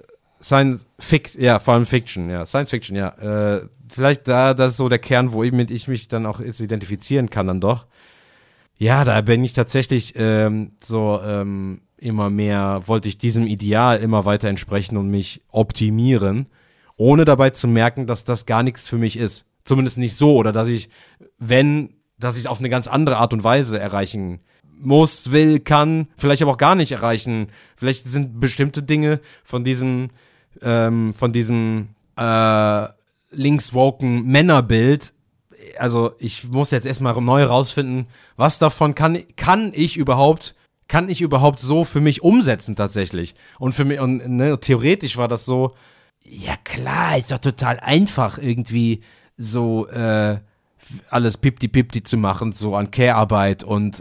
vor allem Fiction, ja, Science Fiction, ja. Vielleicht das ist so der Kern, wo ich mich dann auch jetzt identifizieren kann dann doch. Ja, da bin ich tatsächlich immer mehr, wollte ich diesem Ideal immer weiter entsprechen und mich optimieren, ohne dabei zu merken, dass das gar nichts für mich ist. Zumindest nicht so, oder dass ich es auf eine ganz andere Art und Weise erreichen muss, will, kann, vielleicht aber auch gar nicht erreichen. Vielleicht sind bestimmte Dinge von diesem linkswoken Männerbild, also ich muss jetzt erstmal neu rausfinden, was davon kann ich überhaupt so für mich umsetzen tatsächlich. Und für mich, theoretisch war das so, ja klar, ist doch total einfach irgendwie so alles Pipti-Pipti zu machen, so an Care-Arbeit und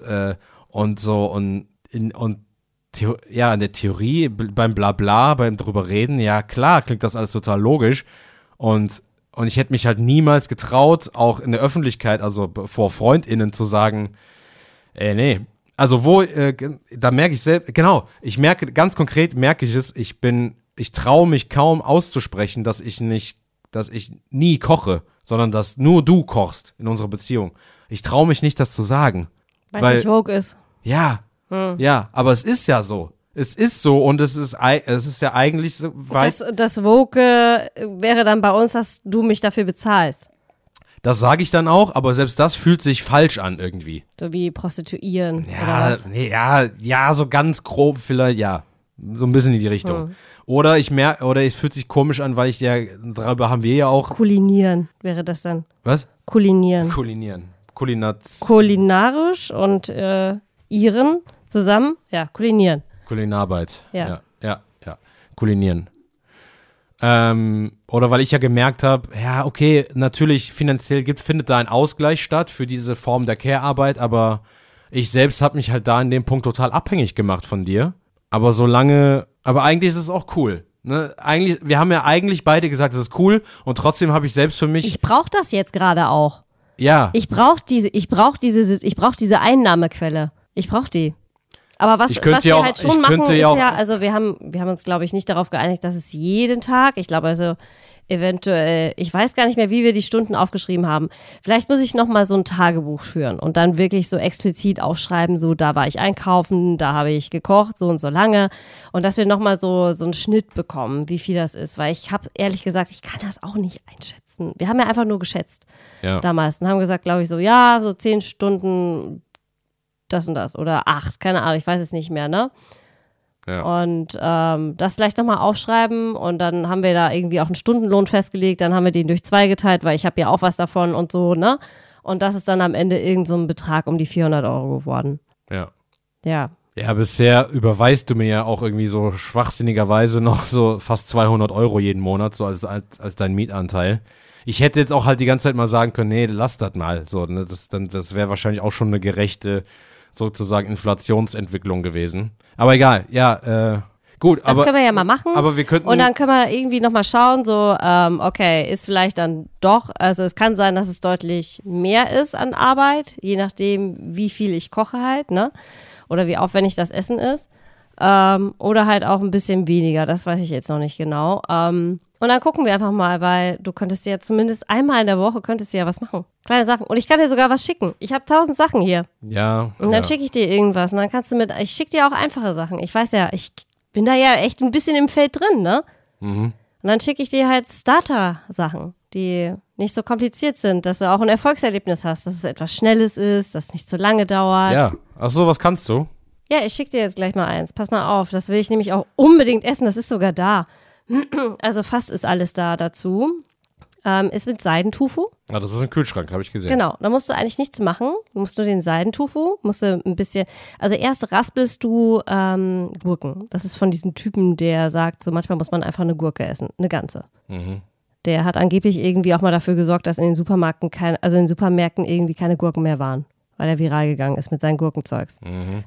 in der Theorie, beim Blabla, beim drüber reden, ja klar, klingt das alles total logisch und ich hätte mich halt niemals getraut, auch in der Öffentlichkeit, also vor FreundInnen zu sagen, nee, also da merke ich selbst, genau, ganz konkret merke ich es, ich traue mich kaum auszusprechen, dass ich nie koche, sondern dass nur du kochst in unserer Beziehung. Ich traue mich nicht, das zu sagen. Weil es nicht Vogue ist. Ja, Ja, aber es ist ja so. Es ist so und es ist ja eigentlich so weit. Das Woke wäre dann bei uns, dass du mich dafür bezahlst. Das sage ich dann auch, aber selbst das fühlt sich falsch an irgendwie. So wie Prostituieren Ja, oder was? nee, ja, so ganz grob vielleicht, ja. So ein bisschen in die Richtung. Oder es fühlt sich komisch an, weil darüber haben wir ja auch. Kulinieren wäre das dann. Was? Kulinieren. Kulinarisch und Iren zusammen, ja, kulinieren. Kulinarbeit. Ja. Ja. Kulinieren. Oder weil ich ja gemerkt habe, ja, okay, natürlich finanziell findet da ein Ausgleich statt für diese Form der Care-Arbeit, aber ich selbst habe mich halt da in dem Punkt total abhängig gemacht von dir. Aber eigentlich ist es auch cool. Ne? Wir haben ja eigentlich beide gesagt, das ist cool und trotzdem habe ich selbst für mich. Ich brauche das jetzt gerade auch. Ja. Ich brauche diese Einnahmequelle. Ich brauche die. Aber was wir halt schon machen, ist ja, also wir haben uns, glaube ich, nicht darauf geeinigt, dass es jeden Tag, ich glaube also eventuell, ich weiß gar nicht mehr, wie wir die Stunden aufgeschrieben haben. Vielleicht muss ich nochmal so ein Tagebuch führen und dann wirklich so explizit aufschreiben, so da war ich einkaufen, da habe ich gekocht, so und so lange und dass wir nochmal so einen Schnitt bekommen, wie viel das ist, weil ich habe ehrlich gesagt, ich kann das auch nicht einschätzen. Wir haben ja einfach nur geschätzt damals und haben gesagt, glaube ich, so 10 Stunden das und das oder 8, keine Ahnung, ich weiß es nicht mehr, ne? Ja. Und das gleich nochmal aufschreiben und dann haben wir da irgendwie auch einen Stundenlohn festgelegt, dann haben wir den durch 2 geteilt, weil ich habe ja auch was davon und so, ne? Und das ist dann am Ende irgend so ein Betrag um die 400 € geworden. Ja. Ja. Ja, bisher überweist du mir ja auch irgendwie so schwachsinnigerweise noch so fast 200 € jeden Monat, so als dein Mietanteil. Ich hätte jetzt auch halt die ganze Zeit mal sagen können, nee, lass das mal. So, ne? Das wäre wahrscheinlich auch schon eine gerechte sozusagen Inflationsentwicklung gewesen. Aber egal, ja, gut. Das können wir ja mal machen. Aber wir könnten. Und dann können wir irgendwie nochmal schauen, so, okay, ist vielleicht dann doch, also es kann sein, dass es deutlich mehr ist an Arbeit, je nachdem, wie viel ich koche halt, ne? Oder wie aufwendig das Essen ist. Oder halt auch ein bisschen weniger, das weiß ich jetzt noch nicht genau. Und dann gucken wir einfach mal, weil du könntest ja zumindest einmal in der Woche was machen. Kleine Sachen. Und ich kann dir sogar was schicken. Ich habe 1000 Sachen hier. Ja. Und dann schicke ich dir irgendwas. Und dann kannst du ich schicke dir auch einfache Sachen. Ich weiß ja, ich bin da ja echt ein bisschen im Feld drin, ne? Mhm. Und dann schicke ich dir halt Starter-Sachen, die nicht so kompliziert sind, dass du auch ein Erfolgserlebnis hast, dass es etwas Schnelles ist, dass es nicht zu lange dauert. Ja. Ach so, was kannst du? Ja, ich schicke dir jetzt gleich mal eins. Pass mal auf, das will ich nämlich auch unbedingt essen. Das ist sogar da. Also fast ist alles da dazu. Ist mit Seidentofu. Ah, das ist ein Kühlschrank, habe ich gesehen. Genau, da musst du eigentlich nichts machen. Du musst nur den Seidentofu, musst du ein bisschen, also erst raspelst du Gurken. Das ist von diesem Typen, der sagt, so manchmal muss man einfach eine Gurke essen, eine ganze. Mhm. Der hat angeblich irgendwie auch mal dafür gesorgt, dass in den Supermärkten irgendwie keine Gurken mehr waren, weil er viral gegangen ist mit seinen Gurkenzeugs. Mhm.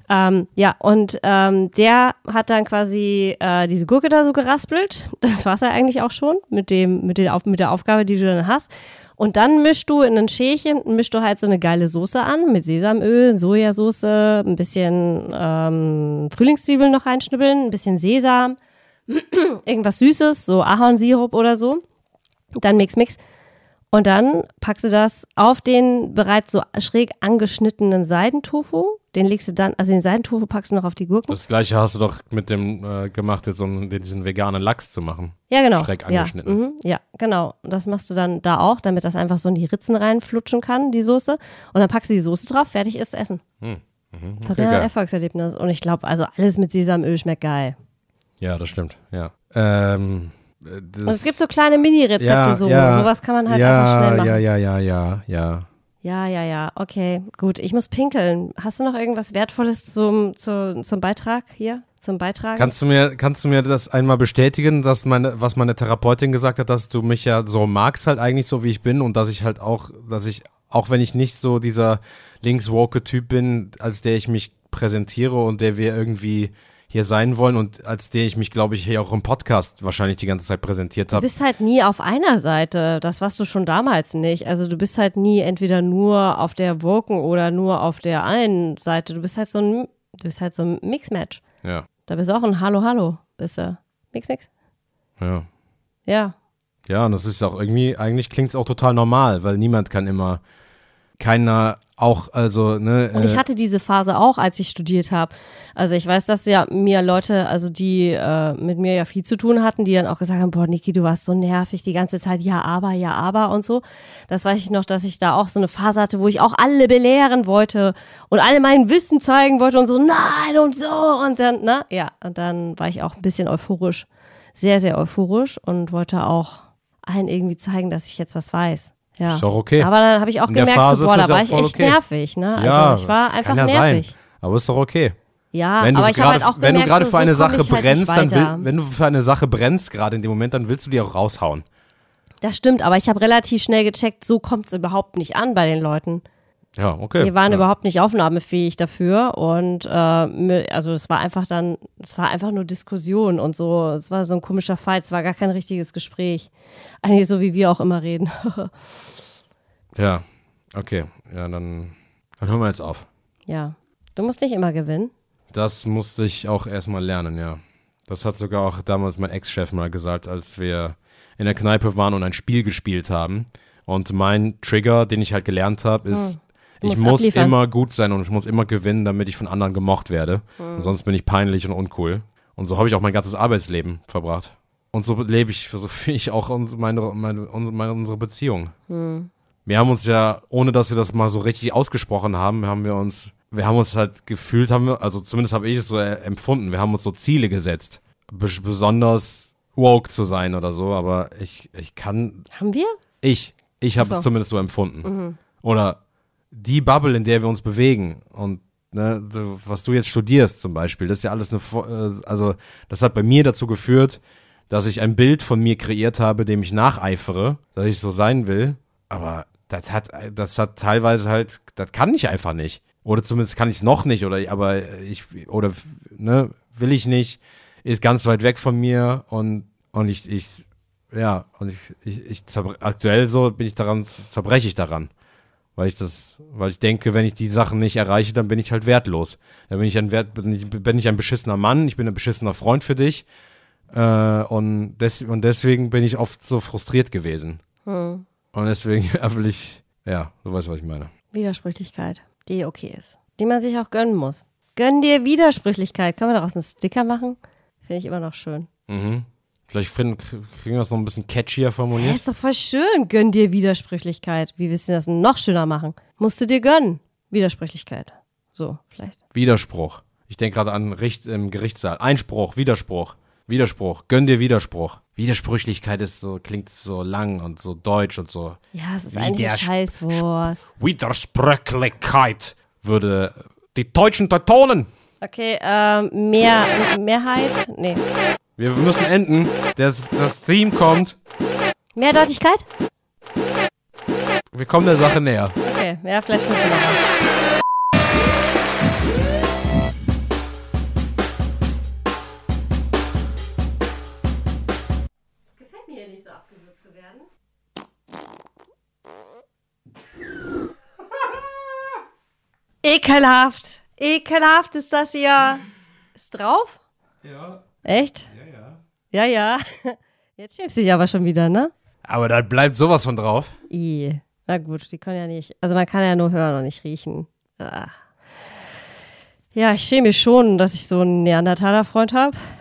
Der hat dann quasi diese Gurke da so geraspelt. Das war's ja eigentlich auch schon mit der Aufgabe, die du dann hast. Und dann mischst du in ein Schälchen, halt so eine geile Soße an mit Sesamöl, Sojasauce, ein bisschen Frühlingszwiebeln noch reinschnibbeln, ein bisschen Sesam, irgendwas Süßes, so Ahornsirup oder so. Dann mix. Und dann packst du das auf den bereits so schräg angeschnittenen Seidentofu. Den legst du dann, also den Seidentofu packst du noch auf die Gurken. Das Gleiche hast du doch mit dem gemacht, jetzt diesen veganen Lachs zu machen. Ja, genau. Schräg angeschnitten. Ja, genau. Und das machst du dann da auch, damit das einfach so in die Ritzen reinflutschen kann, die Soße. Und dann packst du die Soße drauf, fertig ist Essen. Okay, Das hat ja ein Erfolgserlebnis. Und ich glaube, also alles mit Sesamöl schmeckt geil. Ja, das stimmt, ja. Und es gibt so kleine Mini-Rezepte, sowas kann man halt einfach schnell machen. Ja, okay, gut. Ich muss pinkeln. Hast du noch irgendwas Wertvolles zum Beitrag hier? Zum Beitrag? Kannst du mir das einmal bestätigen, was meine Therapeutin gesagt hat, dass du mich ja so magst halt eigentlich so, wie ich bin und dass ich auch wenn ich nicht so dieser links-woke-Typ bin, als der ich mich präsentiere und der wir irgendwie hier sein wollen und als der ich mich, glaube ich, hier auch im Podcast wahrscheinlich die ganze Zeit präsentiert habe. Du bist halt nie auf einer Seite, das warst du schon damals nicht. Also du bist halt nie entweder nur auf der Woken oder nur auf der einen Seite. Du bist halt so ein Mix-Match. Ja. Da bist du auch ein Hallo, bist du. Mix. Ja. Ja. Ja, und das ist auch irgendwie, eigentlich klingt es auch total normal, weil niemand kann immer keiner auch, also, ne. Und ich hatte diese Phase auch, als ich studiert habe. Also ich weiß, dass ja mir Leute, also die mit mir ja viel zu tun hatten, die dann auch gesagt haben, boah, Niki, du warst so nervig die ganze Zeit, ja, aber und so. Das weiß ich noch, dass ich da auch so eine Phase hatte, wo ich auch alle belehren wollte und alle mein Wissen zeigen wollte und so, nein und so. Und dann, ne, ja, und dann war ich auch ein bisschen euphorisch, sehr, sehr euphorisch und wollte auch allen irgendwie zeigen, dass ich jetzt was weiß. Ja. Ist doch okay. Aber dann habe ich auch gemerkt, so, boah, da war ich echt nervig, ne? Also ja, ich war einfach kann ja nervig. Sein. Aber ist doch okay. Ja, wenn aber ich habe halt auch wenn gemerkt, du gerade so, für eine so komm Sache ich halt brennst, nicht weiter. wenn du für eine Sache brennst, gerade in dem Moment, dann willst du die auch raushauen. Das stimmt, aber ich habe relativ schnell gecheckt, so kommt es überhaupt nicht an bei den Leuten. Ja, okay. Die waren überhaupt nicht aufnahmefähig dafür und also es war einfach nur Diskussion und so, es war so ein komischer Fight, es war gar kein richtiges Gespräch. Eigentlich so, wie wir auch immer reden. Ja, okay. Ja, dann hören wir jetzt auf. Ja, du musst nicht immer gewinnen. Das musste ich auch erstmal lernen, ja. Das hat sogar auch damals mein Ex-Chef mal gesagt, als wir in der Kneipe waren und ein Spiel gespielt haben. Und mein Trigger, den ich halt gelernt habe, ist, ich muss immer gut sein und ich muss immer gewinnen, damit ich von anderen gemocht werde. Und sonst bin ich peinlich und uncool. Und so habe ich auch mein ganzes Arbeitsleben verbracht. Und so lebe ich, so fühle ich auch unsere Beziehung. Wir haben uns ja, ohne dass wir das mal so richtig ausgesprochen haben, wir haben uns halt gefühlt, also zumindest habe ich es so empfunden, wir haben uns so Ziele gesetzt. Besonders woke zu sein oder so, aber ich kann... Haben wir? Ich habe es zumindest so empfunden. Oder die Bubble, in der wir uns bewegen und ne, was du jetzt studierst zum Beispiel, das ist ja alles also das hat bei mir dazu geführt, dass ich ein Bild von mir kreiert habe, dem ich nacheifere, dass ich so sein will, aber das hat teilweise halt, das kann ich einfach nicht. Oder zumindest kann ich es noch nicht, will ich nicht, ist ganz weit weg von mir und aktuell so zerbreche ich daran. Weil ich denke, wenn ich die Sachen nicht erreiche, dann bin ich halt wertlos. Dann bin ich ein beschissener Mann, ich bin ein beschissener Freund für dich. Und deswegen bin ich oft so frustriert gewesen. Und deswegen will ich, ja, du weißt, was ich meine. Widersprüchlichkeit, die okay ist. Die man sich auch gönnen muss. Gönn dir Widersprüchlichkeit. Können wir daraus einen Sticker machen? Finde ich immer noch schön. Vielleicht kriegen wir das noch ein bisschen catchier formuliert. Ist doch voll schön. Gönn dir Widersprüchlichkeit. Wie willst du das noch schöner machen? Musst du dir gönnen. Widersprüchlichkeit. So, vielleicht. Widerspruch. Ich denke gerade an im Gerichtssaal. Einspruch, Widerspruch. Widerspruch. Gönn dir Widerspruch. Widersprüchlichkeit klingt so lang und so deutsch und so. Ja, es ist eigentlich ein Scheißwort. Widersprüchlichkeit würde die Deutschen betonen. Okay, Mehrheit? Nee. Wir müssen enden. Das Theme kommt. Mehrdeutigkeit? Wir kommen der Sache näher. Okay, ja, vielleicht müssen wir noch was. Es gefällt mir hier nicht so abgewürgt zu werden. Ekelhaft. Ekelhaft ist das hier. Ist drauf? Ja. Echt? Ja. Ja. Jetzt schimpfst du dich aber schon wieder, ne? Aber da bleibt sowas von drauf. Na gut, die können ja nicht. Also man kann ja nur hören und nicht riechen. Ja, ich schäme mich schon, dass ich so einen Neandertaler-Freund habe.